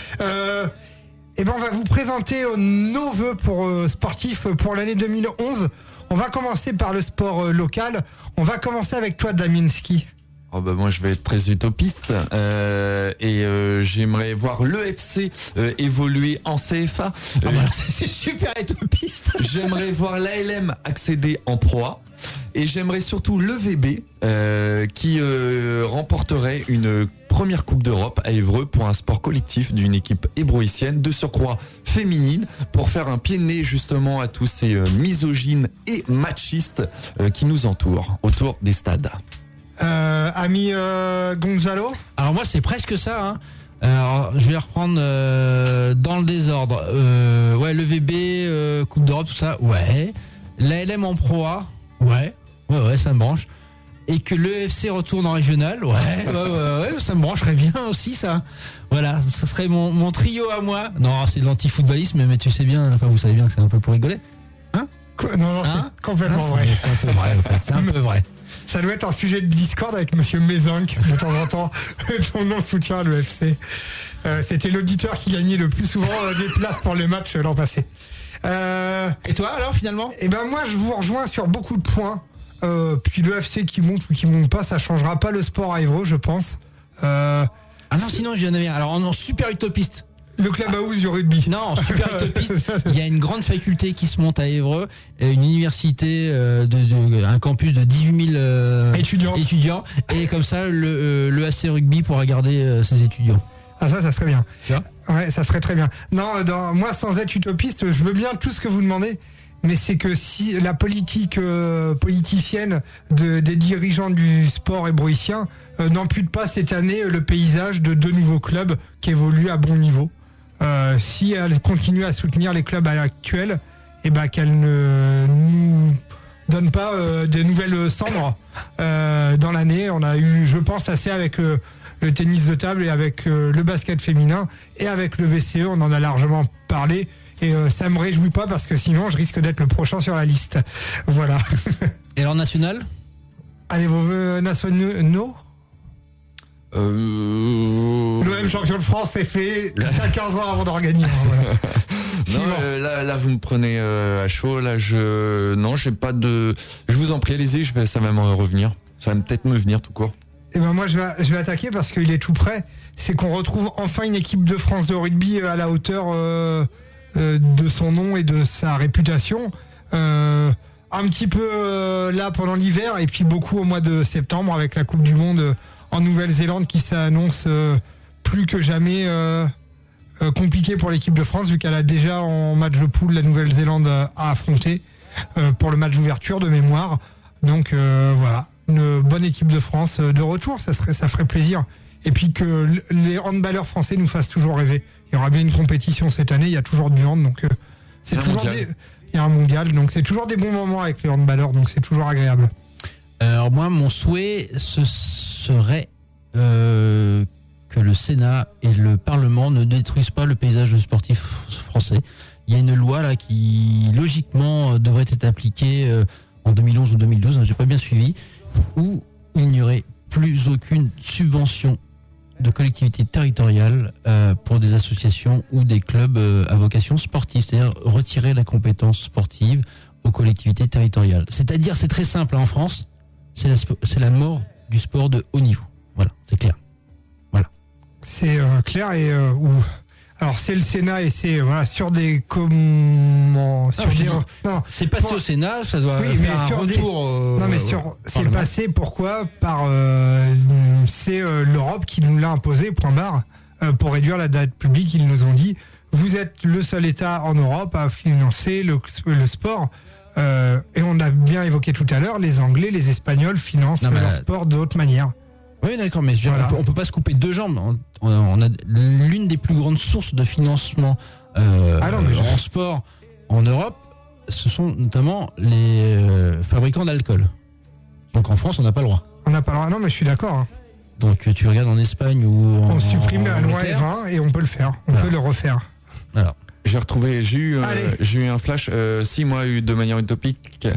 Et ben on va vous présenter nos vœux pour sportifs pour l'année 2011. On va commencer par le sport local. On va commencer avec toi, Daminski. Oh bah moi je vais être très utopiste et j'aimerais voir l'EFC évoluer en CFA. C'est super utopiste. J'aimerais voir l'ALM accéder en Pro A et j'aimerais surtout l'EVB qui remporterait une première Coupe d'Europe à Évreux pour un sport collectif d'une équipe ébroïcienne de surcroît féminine pour faire un pied de nez justement à tous ces misogynes et machistes qui nous entourent autour des stades. Ami Gonzalo. Alors moi c'est presque ça hein. Alors je vais reprendre dans le désordre. Ouais, le VB, Coupe d'Europe, tout ça, ouais. L'ALM en Pro A, ouais, ça me branche. Et que l'EFC retourne en régional, ouais, ça me brancherait bien aussi ça. Voilà, ça serait mon trio à moi. Non, c'est de l'anti-footballisme, mais tu sais bien, enfin vous savez bien que c'est un peu pour rigoler. Hein? Non, hein? C'est complètement vrai. C'est un peu vrai, en fait. C'est un peu vrai. Ça doit être un sujet de discorde avec Monsieur Mézinc de temps en temps. Ton non-soutien à l'EFC. C'était l'auditeur qui gagnait le plus souvent des places pour les matchs l'an passé. Et toi alors finalement? Eh ben moi je vous rejoins sur beaucoup de points. Puis l'EFC qui monte ou qui monte pas, ça changera pas le sport à Évreux, je pense. Ah non, sinon j'en avais un. Alors en super utopiste. Le club house du rugby. Non, super utopiste. Il y a une grande faculté qui se monte à Évreux, une université, un campus de 18 000 étudiants. Et comme ça, le AC Rugby pourra garder ses étudiants. Ah ça serait bien. Tu vois ? Ouais, ça serait très bien. Non, moi sans être utopiste, je veux bien tout ce que vous demandez. Mais c'est que si la politique politicienne des dirigeants du sport ébroïcien n'ampute pas cette année le paysage de 2 nouveaux clubs qui évoluent à bon niveau. Si elle continue à soutenir les clubs actuels, et ben qu'elle ne nous donne pas des nouvelles cendres dans l'année. On a eu, je pense, assez avec le tennis de table et avec le basket féminin et avec le VCE, on en a largement parlé. Et ça me réjouit pas parce que sinon je risque d'être le prochain sur la liste. Voilà. Et alors national? Allez, vos vœux nationaux? L'OM champion de France, c'est fait. T'as 15 ans avant d'en gagner. Voilà. Non, là vous me prenez à chaud. Là j'ai pas de. Je vous en prie, allez-y. Ça va me revenir. Ça va peut-être me venir tout court. Et ben moi je vais attaquer parce qu'il est tout près. C'est qu'on retrouve enfin une équipe de France de rugby à la hauteur de son nom et de sa réputation. Un petit peu là pendant l'hiver et puis beaucoup au mois de septembre avec la Coupe du Monde en Nouvelle-Zélande qui s'annonce plus que jamais compliqué pour l'équipe de France vu qu'elle a déjà en match de poule la Nouvelle-Zélande à affronter pour le match d'ouverture de mémoire. Donc voilà, une bonne équipe de France de retour, ça ferait plaisir. Et puis que les handballeurs français nous fassent toujours rêver. Il y aura bien une compétition cette année, il y a toujours du hand, donc c'est toujours il y a un mondial, donc c'est toujours des bons moments avec les handballeurs, donc c'est toujours agréable. Alors moi, mon souhait, ce serait que le Sénat et le Parlement ne détruisent pas le paysage sportif français. Il y a une loi là qui logiquement devrait être appliquée en 2011 ou 2012, j'ai pas bien suivi, où il n'y aurait plus aucune subvention de collectivité territoriale pour des associations ou des clubs à vocation sportive, c'est-à-dire retirer la compétence sportive aux collectivités territoriales. C'est-à-dire, c'est très simple en France, c'est la mort du sport de haut niveau. Voilà, c'est clair. Voilà. C'est clair et alors c'est le Sénat et c'est sur des comment c'est passé au Sénat, ça doit faire un retour. C'est passé pourquoi par c'est l'Europe qui nous l'a imposé point barre pour réduire la dette publique. Ils nous ont dit vous êtes le seul État en Europe à financer le sport. Et on a bien évoqué tout à l'heure, les Anglais, les Espagnols financent leur sport d'autres manières. Oui, d'accord, mais on peut pas se couper deux jambes. On a l'une des plus grandes sources de financement en sport en Europe, ce sont notamment les fabricants d'alcool. Donc en France, on n'a pas le droit. On n'a pas le droit, non, mais je suis d'accord. Hein. Donc tu regardes en Espagne ou on supprime la loi E20 et on peut le faire, on peut le refaire. Alors. J'ai eu un flash. Si moi, de manière utopique,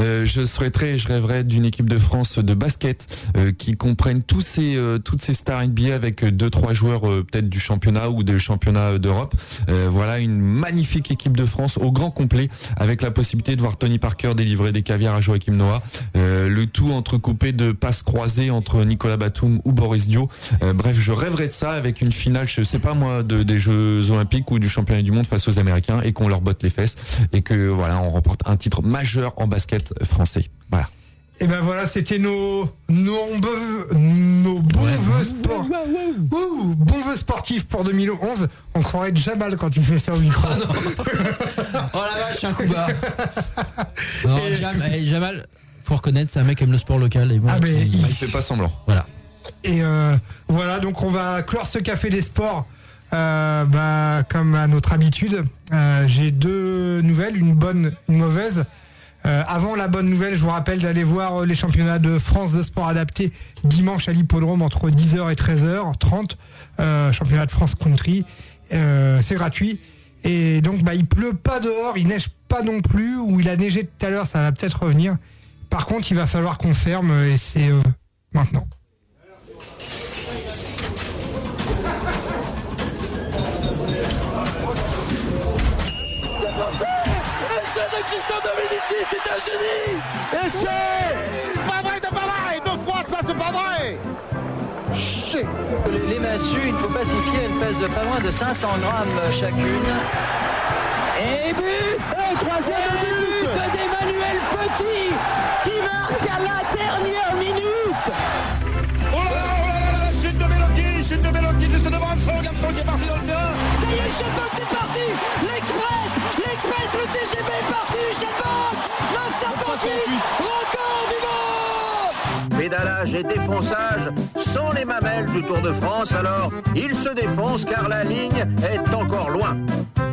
je rêverais d'une équipe de France de basket qui comprenne toutes ces stars NBA avec 2-3 joueurs peut-être du championnat ou des championnats d'Europe. Voilà une magnifique équipe de France au grand complet avec la possibilité de voir Tony Parker délivrer des caviars à Joachim Noah. Le tout entrecoupé de passes croisées entre Nicolas Batum ou Boris Dio. Bref, je rêverais de ça avec une finale, je sais pas moi, des Jeux Olympiques ou du championnat du monde face aux Américains et qu'on leur botte les fesses et que voilà, on remporte un titre majeur en basket français. Voilà. Et ben voilà, c'était nos bons vœux sport. Bons vœux sportifs pour 2011. On croirait Jamal quand tu fais ça au micro. Oh, non. Oh la vache, un coup bas. Non, Jamal, faut reconnaître, c'est un mec qui aime le sport local et bon, il fait pas semblant. Voilà. Et voilà, donc on va clore ce café des sports. Comme à notre habitude, j'ai deux nouvelles, une bonne, une mauvaise. Avant la bonne nouvelle, je vous rappelle d'aller voir les championnats de France de sport adapté dimanche à l'hippodrome entre 10h et 13h30. Championnat de France country, c'est gratuit. Et donc il pleut pas dehors, il neige pas non plus, ou il a neigé tout à l'heure, ça va peut-être revenir. Par contre, il va falloir qu'on ferme et c'est maintenant. Christophe Dominici, c'est un génie! Et c'est pas vrai de pas vrai! 2 fois ça, c'est pas vrai! Les massues, il ne faut pas s'y fier, elles pèsent pas moins de 500 grammes chacune. Et but! Troisième but d'Emmanuel Petit qui marque à la dernière minute! Oh là là, chute de Mélodie, juste devant Gamson qui est parti dans le terrain. Ça y est, Chabot est parti! L'Express, le TGV est parti, Chabot! 958, record du monde! Pédalage et défonçage sans les mamelles du Tour de France, alors il se défonce car la ligne est encore loin.